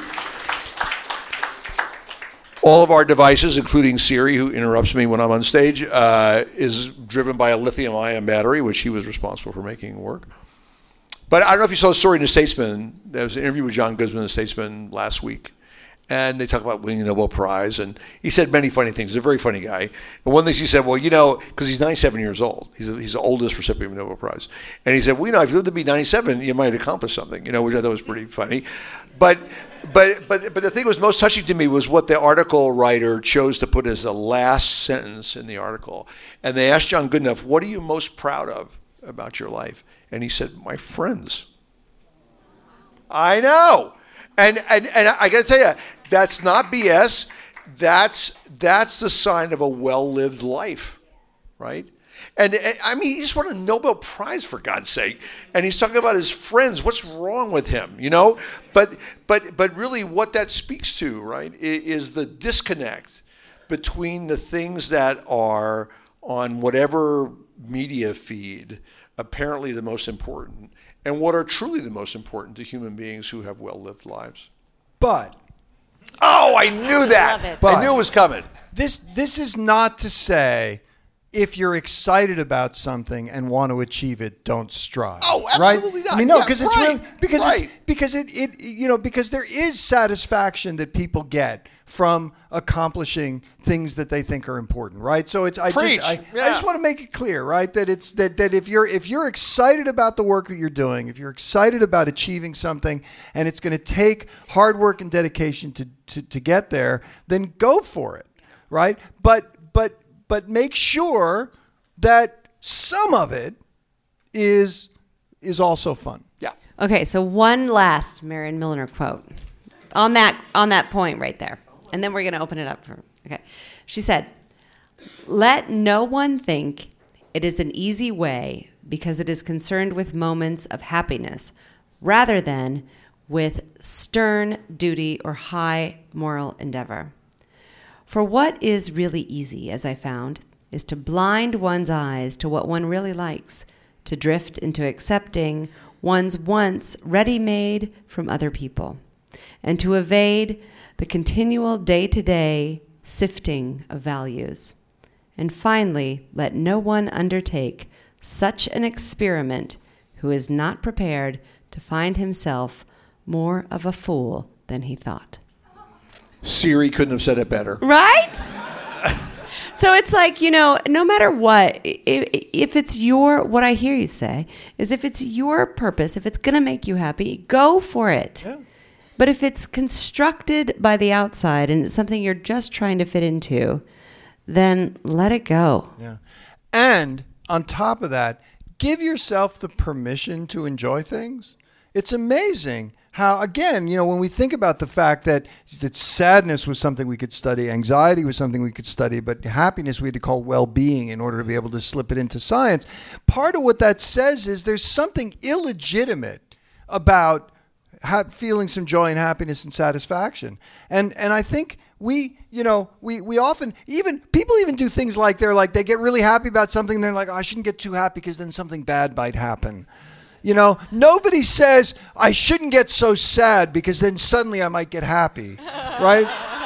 All of our devices, including Siri, who interrupts me when I'm on stage, uh, is driven by a lithium-ion battery, which he was responsible for making work. But I don't know if you saw the story in The Statesman. There was an interview with John Goodenough in The Statesman last week. And they talk about winning the Nobel Prize. And he said many funny things. He's a very funny guy. And one thing he said, well, you know, because he's ninety-seven years old. He's, a, he's the oldest recipient of the Nobel Prize. And he said, well, you know, if you lived to be ninety-seven, you might accomplish something, you know, which I thought was pretty funny. But but but but the thing that was most touching to me was what the article writer chose to put as the last sentence in the article. And they asked John Goodenough, what are you most proud of about your life? And he said, my friends. I know. And, and and I got to tell you, that's not B S. That's that's the sign of a well-lived life, right? And, and I mean, he just won a Nobel Prize, for God's sake, and he's talking about his friends. What's wrong with him, you know? But but but really, what that speaks to, right, is the disconnect between the things that are on whatever media feed apparently the most important, and what are truly the most important to human beings who have well-lived lives. But oh, I knew that. I, but I knew it was coming. This this is not to say if you're excited about something and want to achieve it, don't strive. Oh, absolutely right? not. I mean, no, yeah, because it's right, really because right. it's because it, it you know because there is satisfaction that people get from accomplishing things that they think are important, right? So it's I Preach. just I, yeah. I just want to make it clear, right, that it's that that if you're if you're excited about the work that you're doing, if you're excited about achieving something, and it's going to take hard work and dedication to, to to get there, then go for it, right? But but but make sure that some of it is is also fun. Yeah. Okay, so one last Marion Milner quote on that on that point right there. And then we're going to open it up for, okay. She said, "Let no one think it is an easy way because it is concerned with moments of happiness rather than with stern duty or high moral endeavor. For what is really easy, as I found, is to blind one's eyes to what one really likes, to drift into accepting one's wants ready-made from other people, and to evade the continual day-to-day sifting of values. And finally, let no one undertake such an experiment who is not prepared to find himself more of a fool than he thought. Siri couldn't have said it better. Right? So it's like, you know, no matter what, if, if it's your, what I hear you say is if it's your purpose, if it's going to make you happy, go for it. Yeah. But if it's constructed by the outside and it's something you're just trying to fit into, then let it go. Yeah. And on top of that, give yourself the permission to enjoy things. It's amazing how, again, you know, when we think about the fact that, that sadness was something we could study, anxiety was something we could study, but happiness we had to call well-being in order to be able to slip it into science. Part of what that says is there's something illegitimate about have, feeling some joy and happiness and satisfaction. And and I think we, you know, we, we often, even, people even do things like they're like, they get really happy about something, and they're like, oh, I shouldn't get too happy because then something bad might happen. You know, nobody says, I shouldn't get so sad because then suddenly I might get happy, right?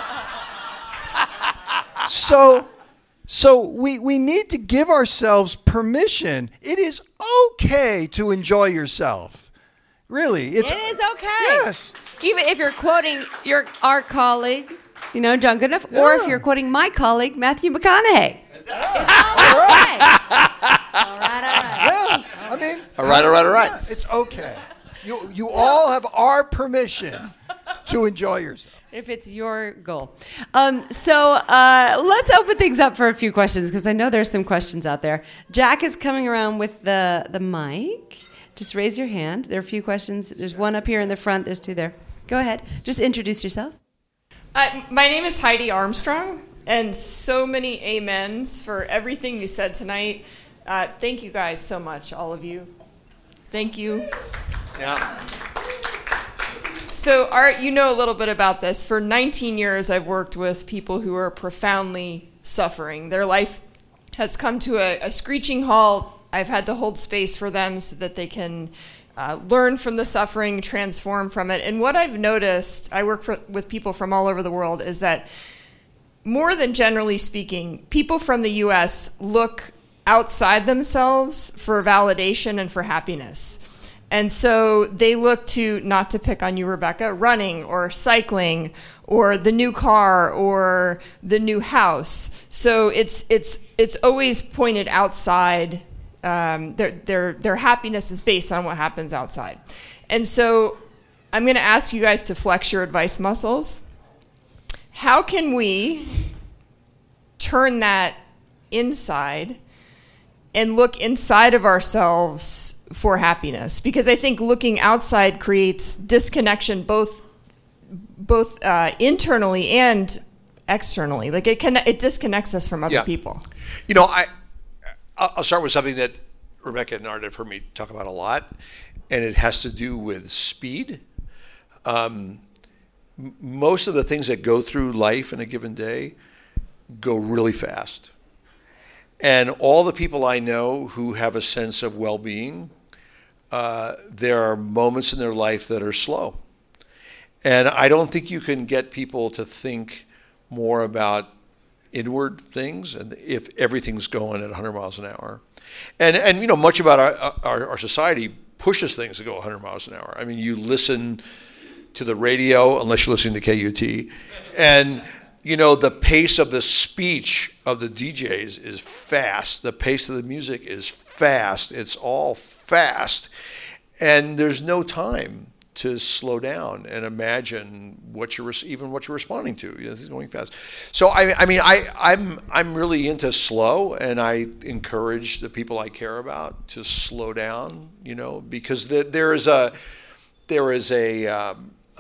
so so we, we need to give ourselves permission. It is okay to enjoy yourself. Really, it's It is okay. Yes. Even if you're quoting your our colleague, you know, John Goodenough, yeah. or if you're quoting my colleague, Matthew McConaughey. It's all okay. all right, all right. Yeah, I mean, all right, all right, all right. Yeah, it's okay. You you all have our permission to enjoy yourself. If it's your goal. Um, so uh, let's open things up for a few questions because I know there's some questions out there. Jack is coming around with the, the mic. Just raise your hand. There are a few questions. There's one up here in the front. There's two there. Go ahead. Just introduce yourself. Uh, my name is Heidi Armstrong, and so many amens for everything you said tonight. Uh, thank you guys so much, all of you. Thank you. Yeah. So, Art, you know a little bit about this. For nineteen years, I've worked with people who are profoundly suffering. Their life has come to a, a screeching halt. I've had to hold space for them so that they can uh, learn from the suffering, transform from it. And what I've noticed, I work for, with people from all over the world, is that more than generally speaking, people from the U S look outside themselves for validation and for happiness. And so they look to, not to pick on you, Rebecca, running or cycling or the new car or the new house. So it's it's it's always pointed outside. Um, their their their happiness is based on what happens outside. And so I'm going to ask you guys to flex your advice muscles. How can we turn that inside and look inside of ourselves for happiness? Because I think looking outside creates disconnection both both uh, internally and externally. Like it can it disconnects us from other yeah. people. You know, I I'll start with something that Rebecca and Art have heard me talk about a lot, and it has to do with speed. Um, m- most of the things that go through life in a given day go really fast. And all the people I know who have a sense of well-being, uh, there are moments in their life that are slow. And I don't think you can get people to think more about inward things and if everything's going at one hundred miles an hour. And, and you know, much about our, our, our society pushes things to go one hundred miles an hour. I mean, you listen to the radio, unless you're listening to K U T, and, you know, the pace of the speech of the D Js is fast. The pace of the music is fast. It's all fast. And there's no time to slow down and imagine what you're even what you're responding to. You know, it's going fast. So I, I mean, I, I'm I'm really into slow, and I encourage the people I care about to slow down. You know, because the, there is a there is a, um, a,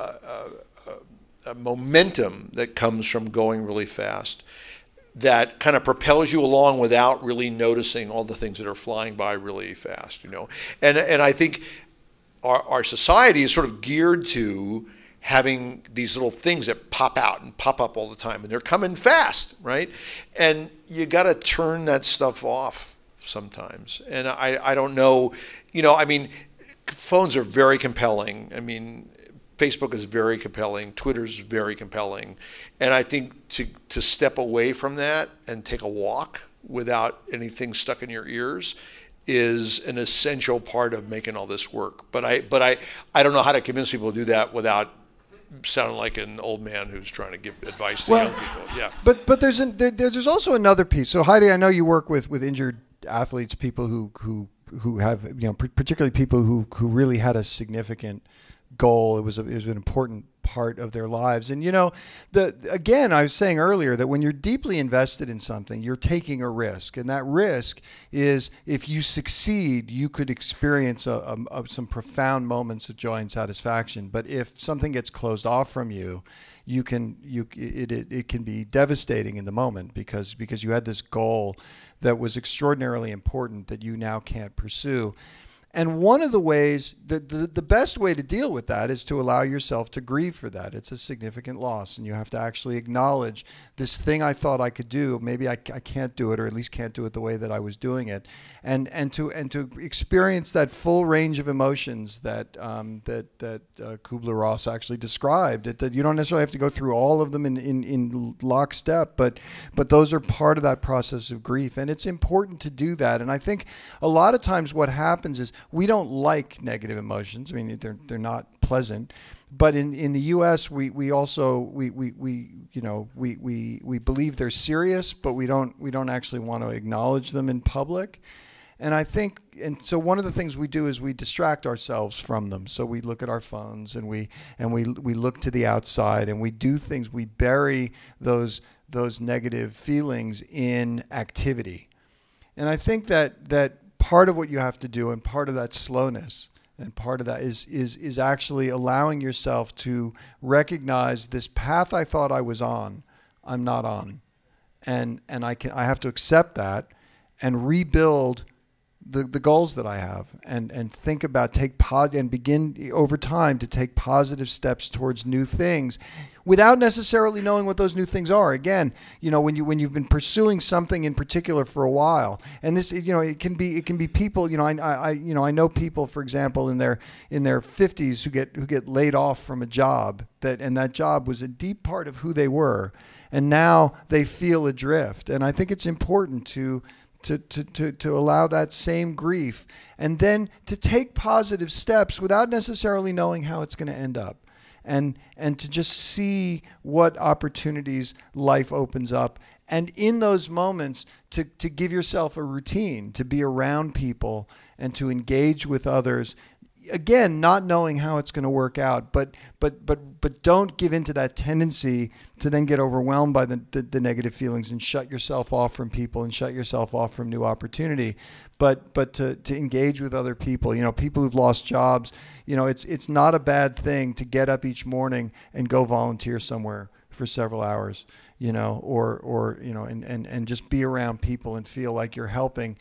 a, a momentum that comes from going really fast that kind of propels you along without really noticing all the things that are flying by really fast. You know, and and I think. Our, our society is sort of geared to having these little things that pop out and pop up all the time, and they're coming fast, right? And you got to turn that stuff off sometimes. And I, I don't know, you know, I mean, phones are very compelling. I mean, Facebook is very compelling. Twitter is very compelling. And I think to to step away from that and take a walk without anything stuck in your ears is an essential part of making all this work. But I, but I, I don't know how to convince people to do that without sounding like an old man who's trying to give advice to Well, young people. Yeah. But but there's an, there, there's also another piece. So Heidi, I know you work with, with injured athletes, people who who who have, you know, particularly people who who really had a significant goal. It was a, it was an important part of their lives. And you know, the again, I was saying earlier that when you're deeply invested in something, you're taking a risk, and that risk is if you succeed, you could experience a, a, a, some profound moments of joy and satisfaction. But if something gets closed off from you, you can you it, it it can be devastating in the moment because because you had this goal that was extraordinarily important that you now can't pursue. And one of the ways, the, the the best way to deal with that is to allow yourself to grieve for that. It's a significant loss, and you have to actually acknowledge this thing I thought I could do. Maybe I, I can't do it, or at least can't do it the way that I was doing it, and and to and to experience that full range of emotions that um, that that uh, Kubler-Ross actually described. It, that you don't necessarily have to go through all of them in, in in lockstep, but but those are part of that process of grief, and it's important to do that. And I think a lot of times what happens is we don't like negative emotions. I mean, they're they're not pleasant. But in, in the U S, we, we also we, we, we you know we, we, we believe they're serious, but we don't we don't actually want to acknowledge them in public. And I think, and so one of the things we do is we distract ourselves from them. So we look at our phones and we and we we look to the outside and we do things. We bury those those negative feelings in activity. And I think that that. Part of what you have to do, and part of that slowness, and part of that is is is actually allowing yourself to recognize this path I thought I was on, I'm not on, and and I can I have to accept that, and rebuild the the goals that I have, and and think about take pod and begin over time to take positive steps towards new things, without necessarily knowing what those new things are. Again, you know, when you when you've been pursuing something in particular for a while, and this, you know, it can be it can be people. You know, I, I you know I know people, for example, in their in their fifties who get who get laid off from a job that and that job was a deep part of who they were, and now they feel adrift. And I think it's important to. To, to, to, to allow that same grief, and then to take positive steps without necessarily knowing how it's going to end up, and and to just see what opportunities life opens up. And in those moments, to, to give yourself a routine, to be around people and to engage with others. Again, not knowing how it's going to work out, but but but but don't give into that tendency to then get overwhelmed by the, the, the negative feelings and shut yourself off from people and shut yourself off from new opportunity. But but to, to engage with other people, you know, people who've lost jobs, you know, it's it's not a bad thing to get up each morning and go volunteer somewhere for several hours, you know, or or you know, and, and, and just be around people and feel like you're helping.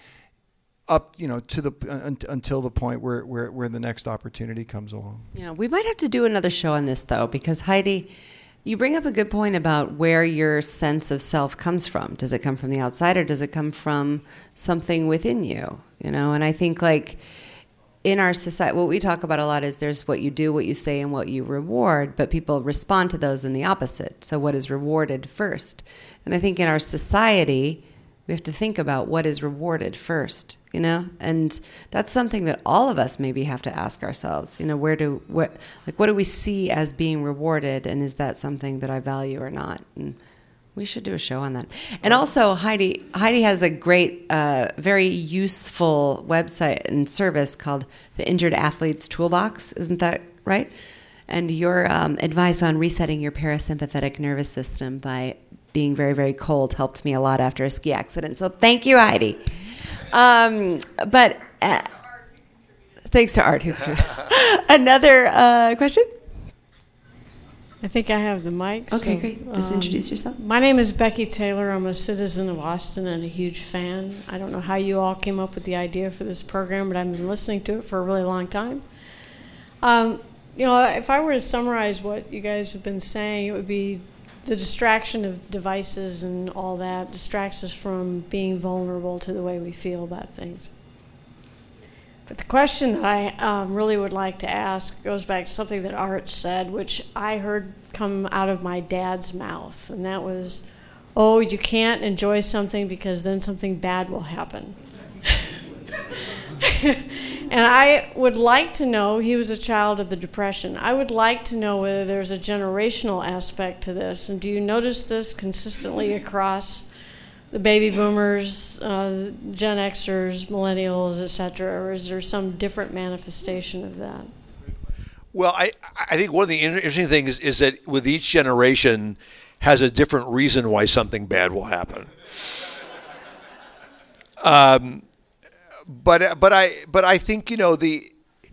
Up, you know, to the uh, until the point where, where where the next opportunity comes along. Yeah, we might have to do another show on this though, because Heidi, you bring up a good point about where your sense of self comes from. Does it come from the outside, or does it come from something within you? You know, and I think like in our society, what we talk about a lot is there's what you do, what you say, and what you reward, but people respond to those in the opposite. So what is rewarded first? And I think in our society, we have to think about what is rewarded first, you know, and that's something that all of us maybe have to ask ourselves. You know, where do what like what do we see as being rewarded, and is that something that I value or not? And we should do a show on that. And also, Heidi Heidi has a great, uh, very useful website and service called the Injured Athletes Toolbox. Isn't that right? And your um, advice on resetting your parasympathetic nervous system by being very, very cold helped me a lot after a ski accident. So thank you, Heidi. Um, but uh, thanks to Art. Another uh, question? I think I have the mic. Okay, so, great. Just um, introduce yourself. My name is Becky Taylor. I'm a citizen of Austin and a huge fan. I don't know how you all came up with the idea for this program, but I've been listening to it for a really long time. Um, you know, if I were to summarize what you guys have been saying, it would be the distraction of devices and all that distracts us from being vulnerable to the way we feel about things. But the question that I um, really would like to ask goes back to something that Art said, which I heard come out of my dad's mouth, and that was, oh, you can't enjoy something because then something bad will happen. and I would like to know, he was a child of the Depression. I would like to know whether there's a generational aspect to this. And do you notice this consistently across the baby boomers, uh, Gen Xers, millennials, et cetera, or is there some different manifestation of that? Well, I, I think one of the interesting things is, is that with each generation has a different reason why something bad will happen. Um, but but I but I think, you know, the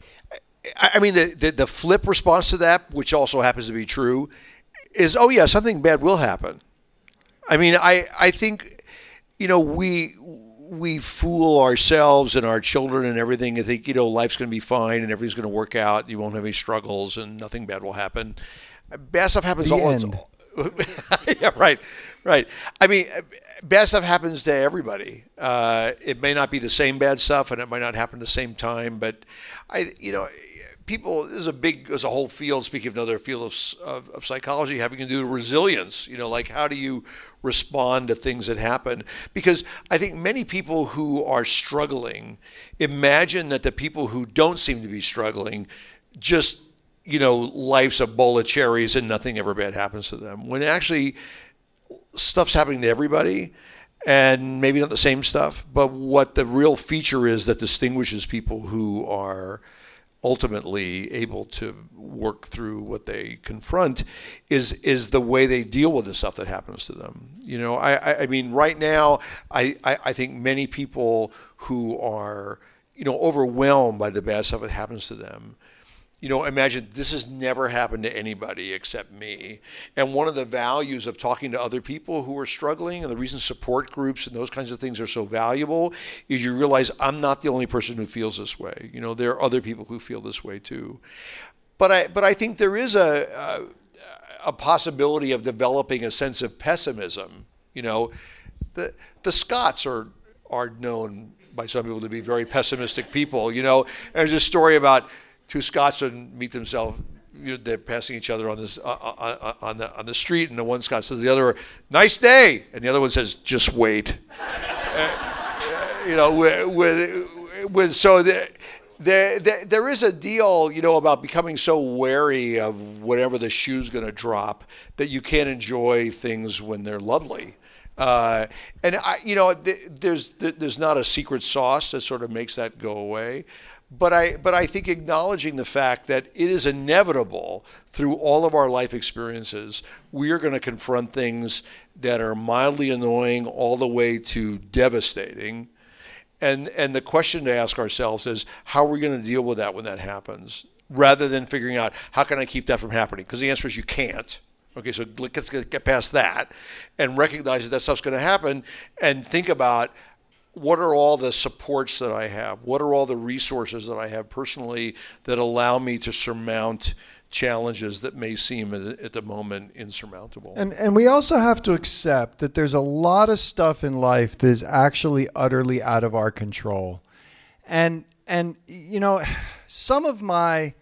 I mean the, the the flip response to that, which also happens to be true, is, oh yeah, something bad will happen. I mean, I I think, you know, we we fool ourselves and our children and everything and think, you know, life's going to be fine and everything's going to work out. You won't have any struggles and nothing bad will happen. Bad stuff happens the all end. the time. Yeah, right, right. I mean, bad stuff happens to everybody. Uh, it may not be the same bad stuff, and it might not happen at the same time. But I, you know, people. There's a big, there's a whole field. Speaking of another field of, of of psychology, having to do with resilience. You know, like how do you respond to things that happen? Because I think many people who are struggling imagine that the people who don't seem to be struggling just, you know, life's a bowl of cherries and nothing ever bad happens to them. When actually stuff's happening to everybody, and maybe not the same stuff, but what the real feature is that distinguishes people who are ultimately able to work through what they confront is is the way they deal with the stuff that happens to them. You know, I, I, I mean, right now, I, I, I think many people who are, you know, overwhelmed by the bad stuff that happens to them, you know, imagine this has never happened to anybody except me. And one of the values of talking to other people who are struggling, and the reason support groups and those kinds of things are so valuable, is you realize I'm not the only person who feels this way. You know, there are other people who feel this way too. But I, but I think there is a, a, a possibility of developing a sense of pessimism. You know, the the Scots are are known by some people to be very pessimistic people. You know, there's a story about two Scotsmen meet themselves. You know, they're passing each other on this uh, uh, on the on the street, and the one Scot says to the other, "Nice day," and the other one says, "Just wait." uh, you know, with with, with so the, the, the, there is a deal, you know, about becoming so wary of whatever the shoe's going to drop that you can't enjoy things when they're lovely. Uh, and I, you know, th- there's th- there's not a secret sauce that sort of makes that go away. But I, but I think acknowledging the fact that it is inevitable through all of our life experiences, we are going to confront things that are mildly annoying all the way to devastating. And and the question to ask ourselves is, how are we going to deal with that when that happens? Rather than figuring out, how can I keep that from happening? Because the answer is you can't. Okay, so let's get past that and recognize that that stuff's going to happen and think about, what are all the supports that I have? What are all the resources that I have personally that allow me to surmount challenges that may seem at, at the moment insurmountable? And and we also have to accept that there's a lot of stuff in life that is actually utterly out of our control. And and you know, some of my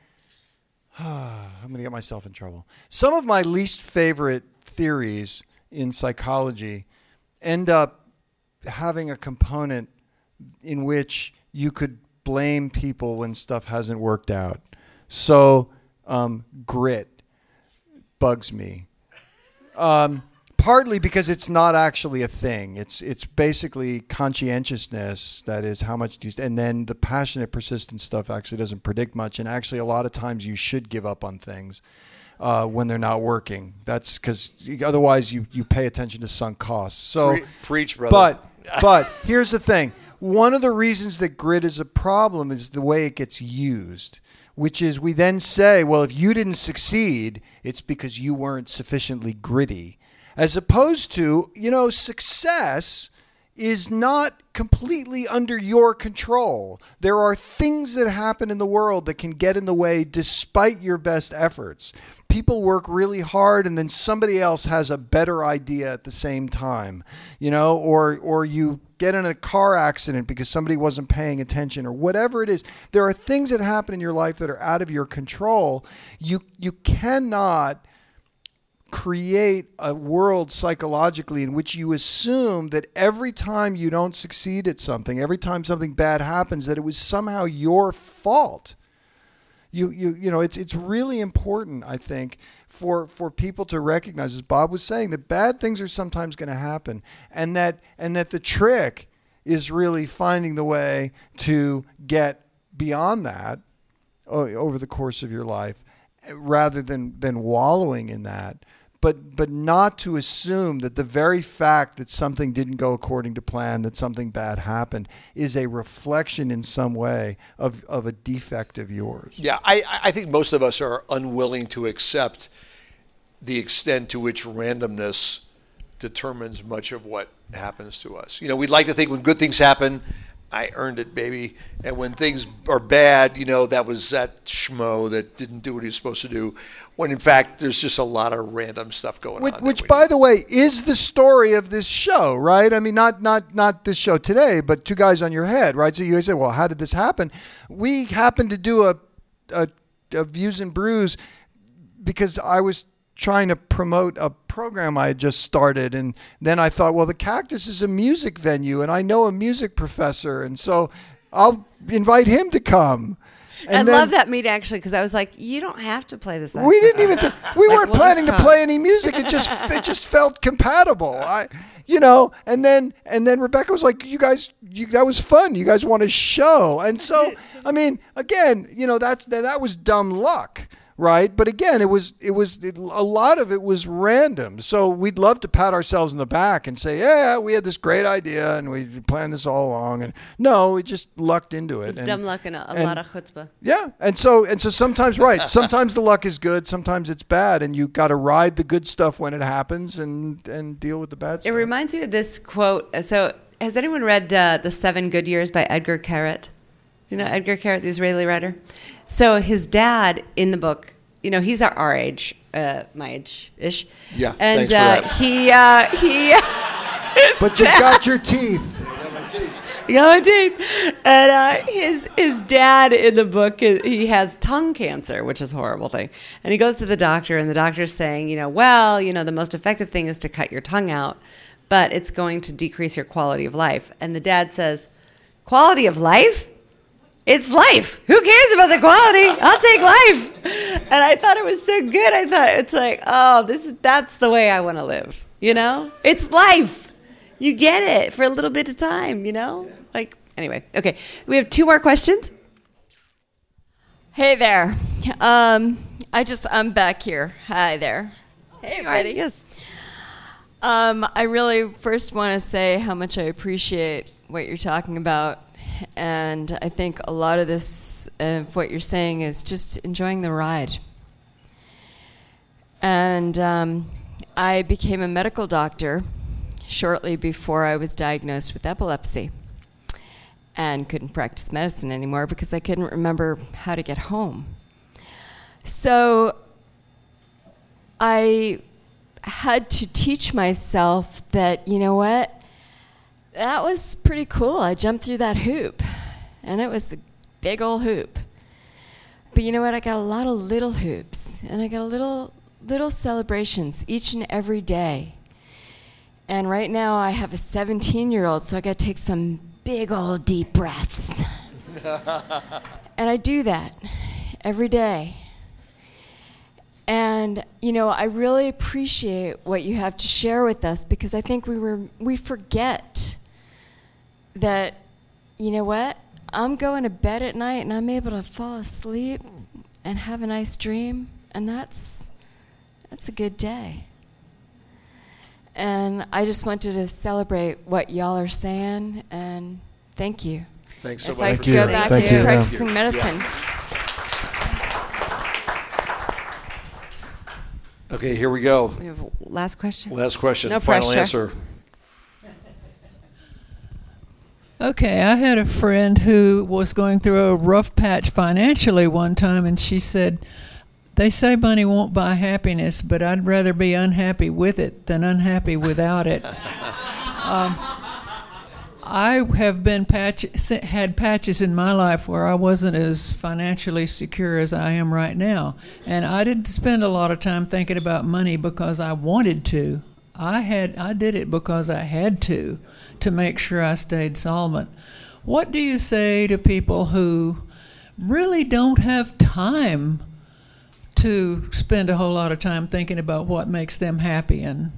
I'm going to get myself in trouble. Some of my least favorite theories in psychology end up having a component in which you could blame people when stuff hasn't worked out. So um, grit bugs me. Um, partly because it's not actually a thing. It's it's basically conscientiousness, that is how much do you, and then the passionate, persistent stuff actually doesn't predict much. And actually a lot of times you should give up on things uh, when they're not working. That's because otherwise you, you pay attention to sunk costs. So Pre- Preach, brother. But But here's the thing. One of the reasons that grit is a problem is the way it gets used, which is we then say, well, if you didn't succeed, it's because you weren't sufficiently gritty. As opposed to, you know, success is not completely under your control. There are things that happen in the world that can get in the way despite your best efforts. People work really hard and then somebody else has a better idea at the same time, you know, or or you get in a car accident because somebody wasn't paying attention or whatever it is. There are things that happen in your life that are out of your control. You you cannot create a world psychologically in which you assume that every time you don't succeed at something, every time something bad happens, that it was somehow your fault. You you you know, it's it's really important, I think, for for people to recognize, as Bob was saying, that bad things are sometimes going to happen, and that and that the trick is really finding the way to get beyond that over the course of your life, rather than than wallowing in that. But but not to assume that the very fact that something didn't go according to plan, that something bad happened, is a reflection in some way of, of a defect of yours. Yeah, I, I think most of us are unwilling to accept the extent to which randomness determines much of what happens to us. You know, we'd like to think when good things happen, I earned it, baby. And when things are bad, you know, that was that schmo that didn't do what he was supposed to do. When in fact, there's just a lot of random stuff going which, on. Which, by the way, is the story of this show, right? I mean, not not not this show today, but Two Guys on Your Head, right? So you guys say, well, how did this happen? We happened to do a, a, a Views and Brews because I was trying to promote a program I had just started, and then I thought, well, the Cactus is a music venue, and I know a music professor, and so I'll invite him to come. And I then, love that meeting, actually, because I was like, you don't have to play this. We didn't even. Th- we Like, weren't we'll planning just to talk. play any music. It just it just felt compatible. I, you know, and then and then Rebecca was like, "You guys, you, that was fun. You guys want a show?" And so, I mean, again, you know, that's that, that was dumb luck. Right, but again, it was it was it, a lot of it was random. So we'd love to pat ourselves in the back and say, "Yeah, we had this great idea and we planned this all along." And no, we just lucked into it. It's and, dumb luck and a, a and- lot of chutzpah. Yeah, and so and so sometimes right, sometimes the luck is good, sometimes it's bad, and you got to ride the good stuff when it happens and and deal with the bad It stuff. reminds me of this quote. So, has anyone read uh, The Seven Good Years by Edgar Carrot? You know Edgar Carrot, the Israeli writer? So his dad in the book, you know, he's our, our age, uh, my age-ish. Yeah, and thanks for uh, that. he, uh, he, his But you dad- got your teeth. You got my teeth. And uh, his his dad in the book, he has tongue cancer, which is a horrible thing. And he goes to the doctor, and the doctor's saying, you know, well, you know, the most effective thing is to cut your tongue out, but it's going to decrease your quality of life. And the dad says, quality of life? It's life. Who cares about the quality? I'll take life. And I thought it was so good. I thought it's like, oh, this is that's the way I want to live. You know, it's life. You get it for a little bit of time. You know, like anyway. Okay, we have two more questions. Hey there. Um, I just, I'm back here. Hi there. Hey, everybody. Yes. Um, I really first want to say how much I appreciate what you're talking about. And I think a lot of this, uh, what you're saying, is just enjoying the ride. And um, I became a medical doctor shortly before I was diagnosed with epilepsy, and couldn't practice medicine anymore because I couldn't remember how to get home. So I had to teach myself that, you know what, that was pretty cool. I jumped through that hoop, and it was a big old hoop. But you know what? I got a lot of little hoops, and I got a little little celebrations each and every day. And right now I have a seventeen-year-old, so I got to take some big old deep breaths. And I do that every day. And, you know, I really appreciate what you have to share with us, because I think we were we forget that, you know what, I'm going to bed at night and I'm able to fall asleep and have a nice dream, and that's that's a good day. And I just wanted to celebrate what y'all are saying, and thank you. Thanks so if much I for could sharing. go back Thank into you. practicing Yeah. medicine. Okay, here we go. We have a last question. Last question. No Final pressure. answer. Okay, I had a friend who was going through a rough patch financially one time, and she said, they say money won't buy happiness, but I'd rather be unhappy with it than unhappy without it. um, I have been patch had patches in my life where I wasn't as financially secure as I am right now, and I didn't spend a lot of time thinking about money because I wanted to. I had I did it because I had to, to make sure I stayed solvent. What do you say to people who really don't have time to spend a whole lot of time thinking about what makes them happy and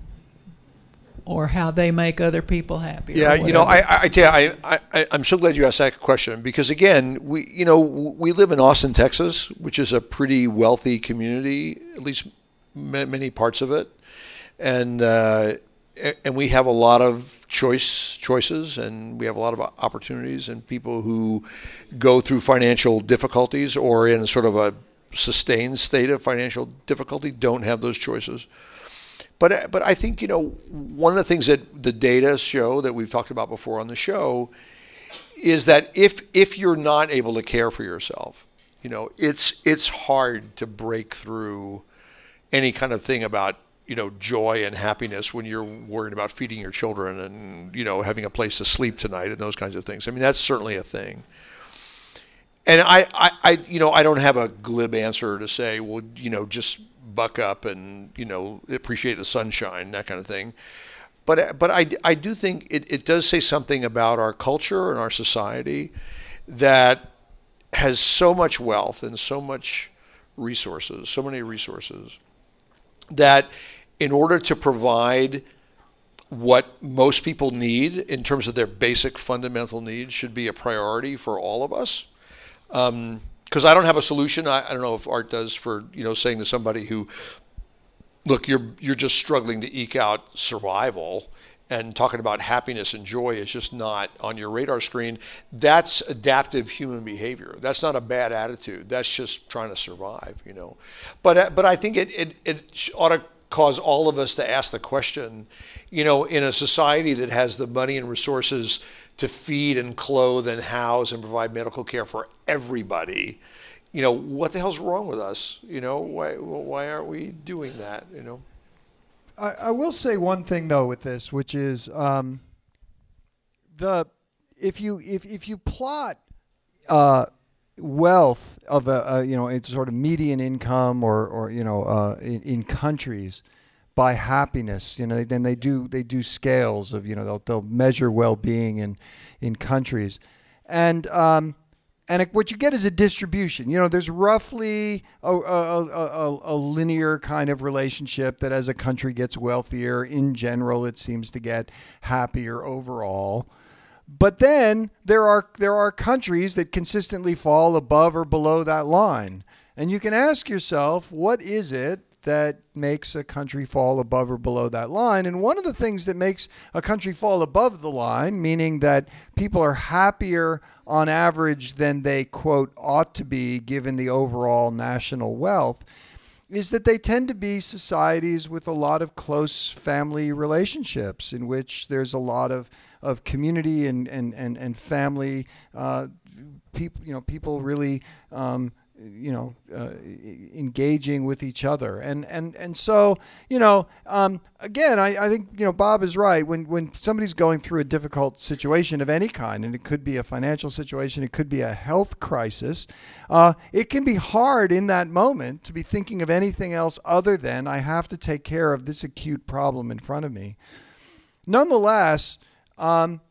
or how they make other people happy? Yeah, you know, I, I tell you, I, I, I'm so glad you asked that question because, again, we, you know, we live in Austin, Texas, which is a pretty wealthy community, at least many parts of it, and uh, and we have a lot of choice choices, and we have a lot of opportunities, and people who go through financial difficulties or in sort of a sustained state of financial difficulty don't have those choices. But but I think, you know, one of the things that the data show that we've talked about before on the show is that if if you're not able to care for yourself, you know, it's it's hard to break through any kind of thing about, you know, joy and happiness when you're worried about feeding your children and, you know, having a place to sleep tonight and those kinds of things. I mean, that's certainly a thing. And I, I, I you know, I don't have a glib answer to say, well, you know, just buck up and, you know, appreciate the sunshine, that kind of thing. But but I, I do think it, it does say something about our culture and our society that has so much wealth and so much resources, so many resources, that in order to provide what most people need in terms of their basic fundamental needs should be a priority for all of us. Um, Because I don't have a solution. I, I don't know if Art does for, you know, saying to somebody who, look, you're you're just struggling to eke out survival, and talking about happiness and joy is just not on your radar screen. That's adaptive human behavior. That's not a bad attitude. That's just trying to survive, you know. But but I think it it, it ought to cause all of us to ask the question, you know, in a society that has the money and resources to feed and clothe and house and provide medical care for everybody, you know, what the hell's wrong with us? You know, why why aren't we doing that? You know, I, I will say one thing though with this, which is um, the if you if if you plot uh, wealth of a, a you know a sort of median income or or you know uh, in, in countries by happiness, you know, then they do they do scales of, you know, they'll they'll measure well-being in in countries, and um, and it, what you get is a distribution. You know, there's roughly a, a, a, a linear kind of relationship that as a country gets wealthier, in general, it seems to get happier overall. But then there are there are countries that consistently fall above or below that line, and you can ask yourself, what is it that makes a country fall above or below that line? And one of the things that makes a country fall above the line, meaning that people are happier on average than they, quote, ought to be given the overall national wealth, is that they tend to be societies with a lot of close family relationships in which there's a lot of, of community and, and, and, and family, uh, people, you know, people really um, you know, uh, engaging with each other. And, and, and so, you know, um, again, I, I think, you know, Bob is right. When, when somebody's going through a difficult situation of any kind, and it could be a financial situation, it could be a health crisis, uh, it can be hard in that moment to be thinking of anything else other than I have to take care of this acute problem in front of me. Nonetheless, um,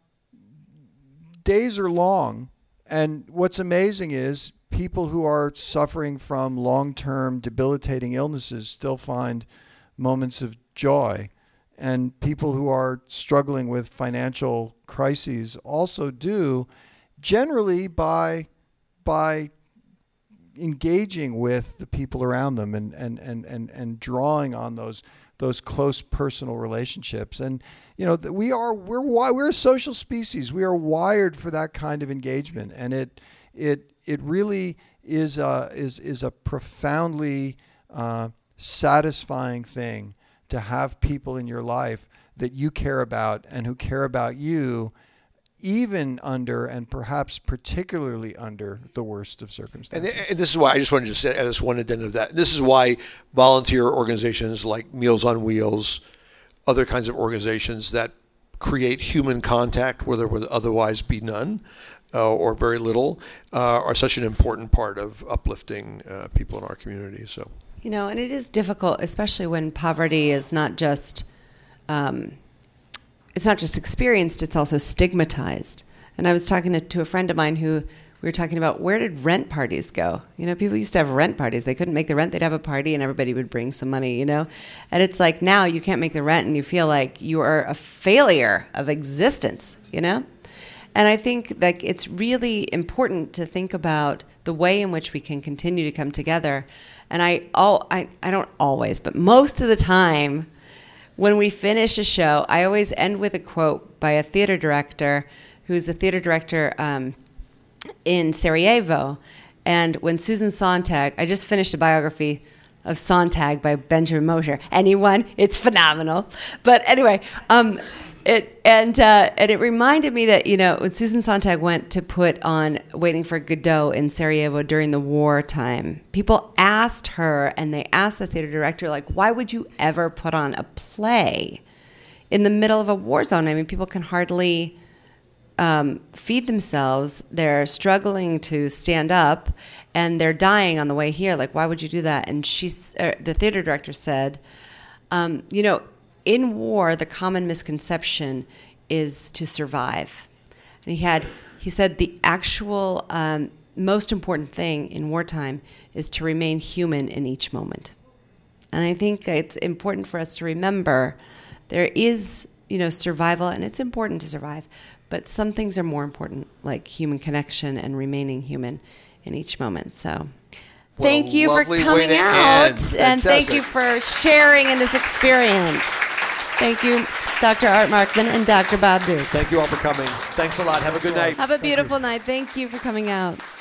days are long. And what's amazing is people who are suffering from long-term debilitating illnesses still find moments of joy. And people who are struggling with financial crises also do, generally by by engaging with the people around them and and, and, and, and drawing on those those close personal relationships. And you know, we are we're we're a social species. We are wired for that kind of engagement, and it it it really is a, is is a profoundly uh, satisfying thing to have people in your life that you care about and who care about you, even under and perhaps particularly under the worst of circumstances. And, and this is why I just wanted to say, I just wanted to end of that. This is why volunteer organizations like Meals on Wheels, other kinds of organizations that create human contact where there would otherwise be none uh, or very little, uh, are such an important part of uplifting uh, people in our community. So, you know, and it is difficult, especially when poverty is not just um, it's not just experienced; it's also stigmatized. And I was talking to, to a friend of mine who we were talking about, where did rent parties go? You know, people used to have rent parties. They couldn't make the rent. They'd have a party and everybody would bring some money, you know? And it's like now you can't make the rent and you feel like you are a failure of existence, you know? And I think like it's really important to think about the way in which we can continue to come together. And I, all, I, I don't always, but most of the time when we finish a show, I always end with a quote by a theater director who's a theater director um, in Sarajevo. And when Susan Sontag, I just finished a biography of Sontag by Benjamin Mosher. Anyone? It's phenomenal. But anyway, um, it and uh, and it reminded me that, you know, when Susan Sontag went to put on Waiting for Godot in Sarajevo during the wartime, people asked her, and they asked the theater director, like, why would you ever put on a play in the middle of a war zone? I mean, people can hardly Um, feed themselves. They're struggling to stand up, and they're dying on the way here. Like, why would you do that? And she's uh, the theater director said, um, you know, in war, the common misconception is to survive. And he had, he said, the actual um, most important thing in wartime is to remain human in each moment. And I think it's important for us to remember there is, you know, survival, and it's important to survive. But some things are more important, like human connection and remaining human in each moment. So What thank you for coming out, and thank you for sharing in this experience. Thank you, Doctor Art Markman and Doctor Bob Duke. Thank you all for coming. Thanks a lot. Have a good night. Have a beautiful night. Thank you for coming out.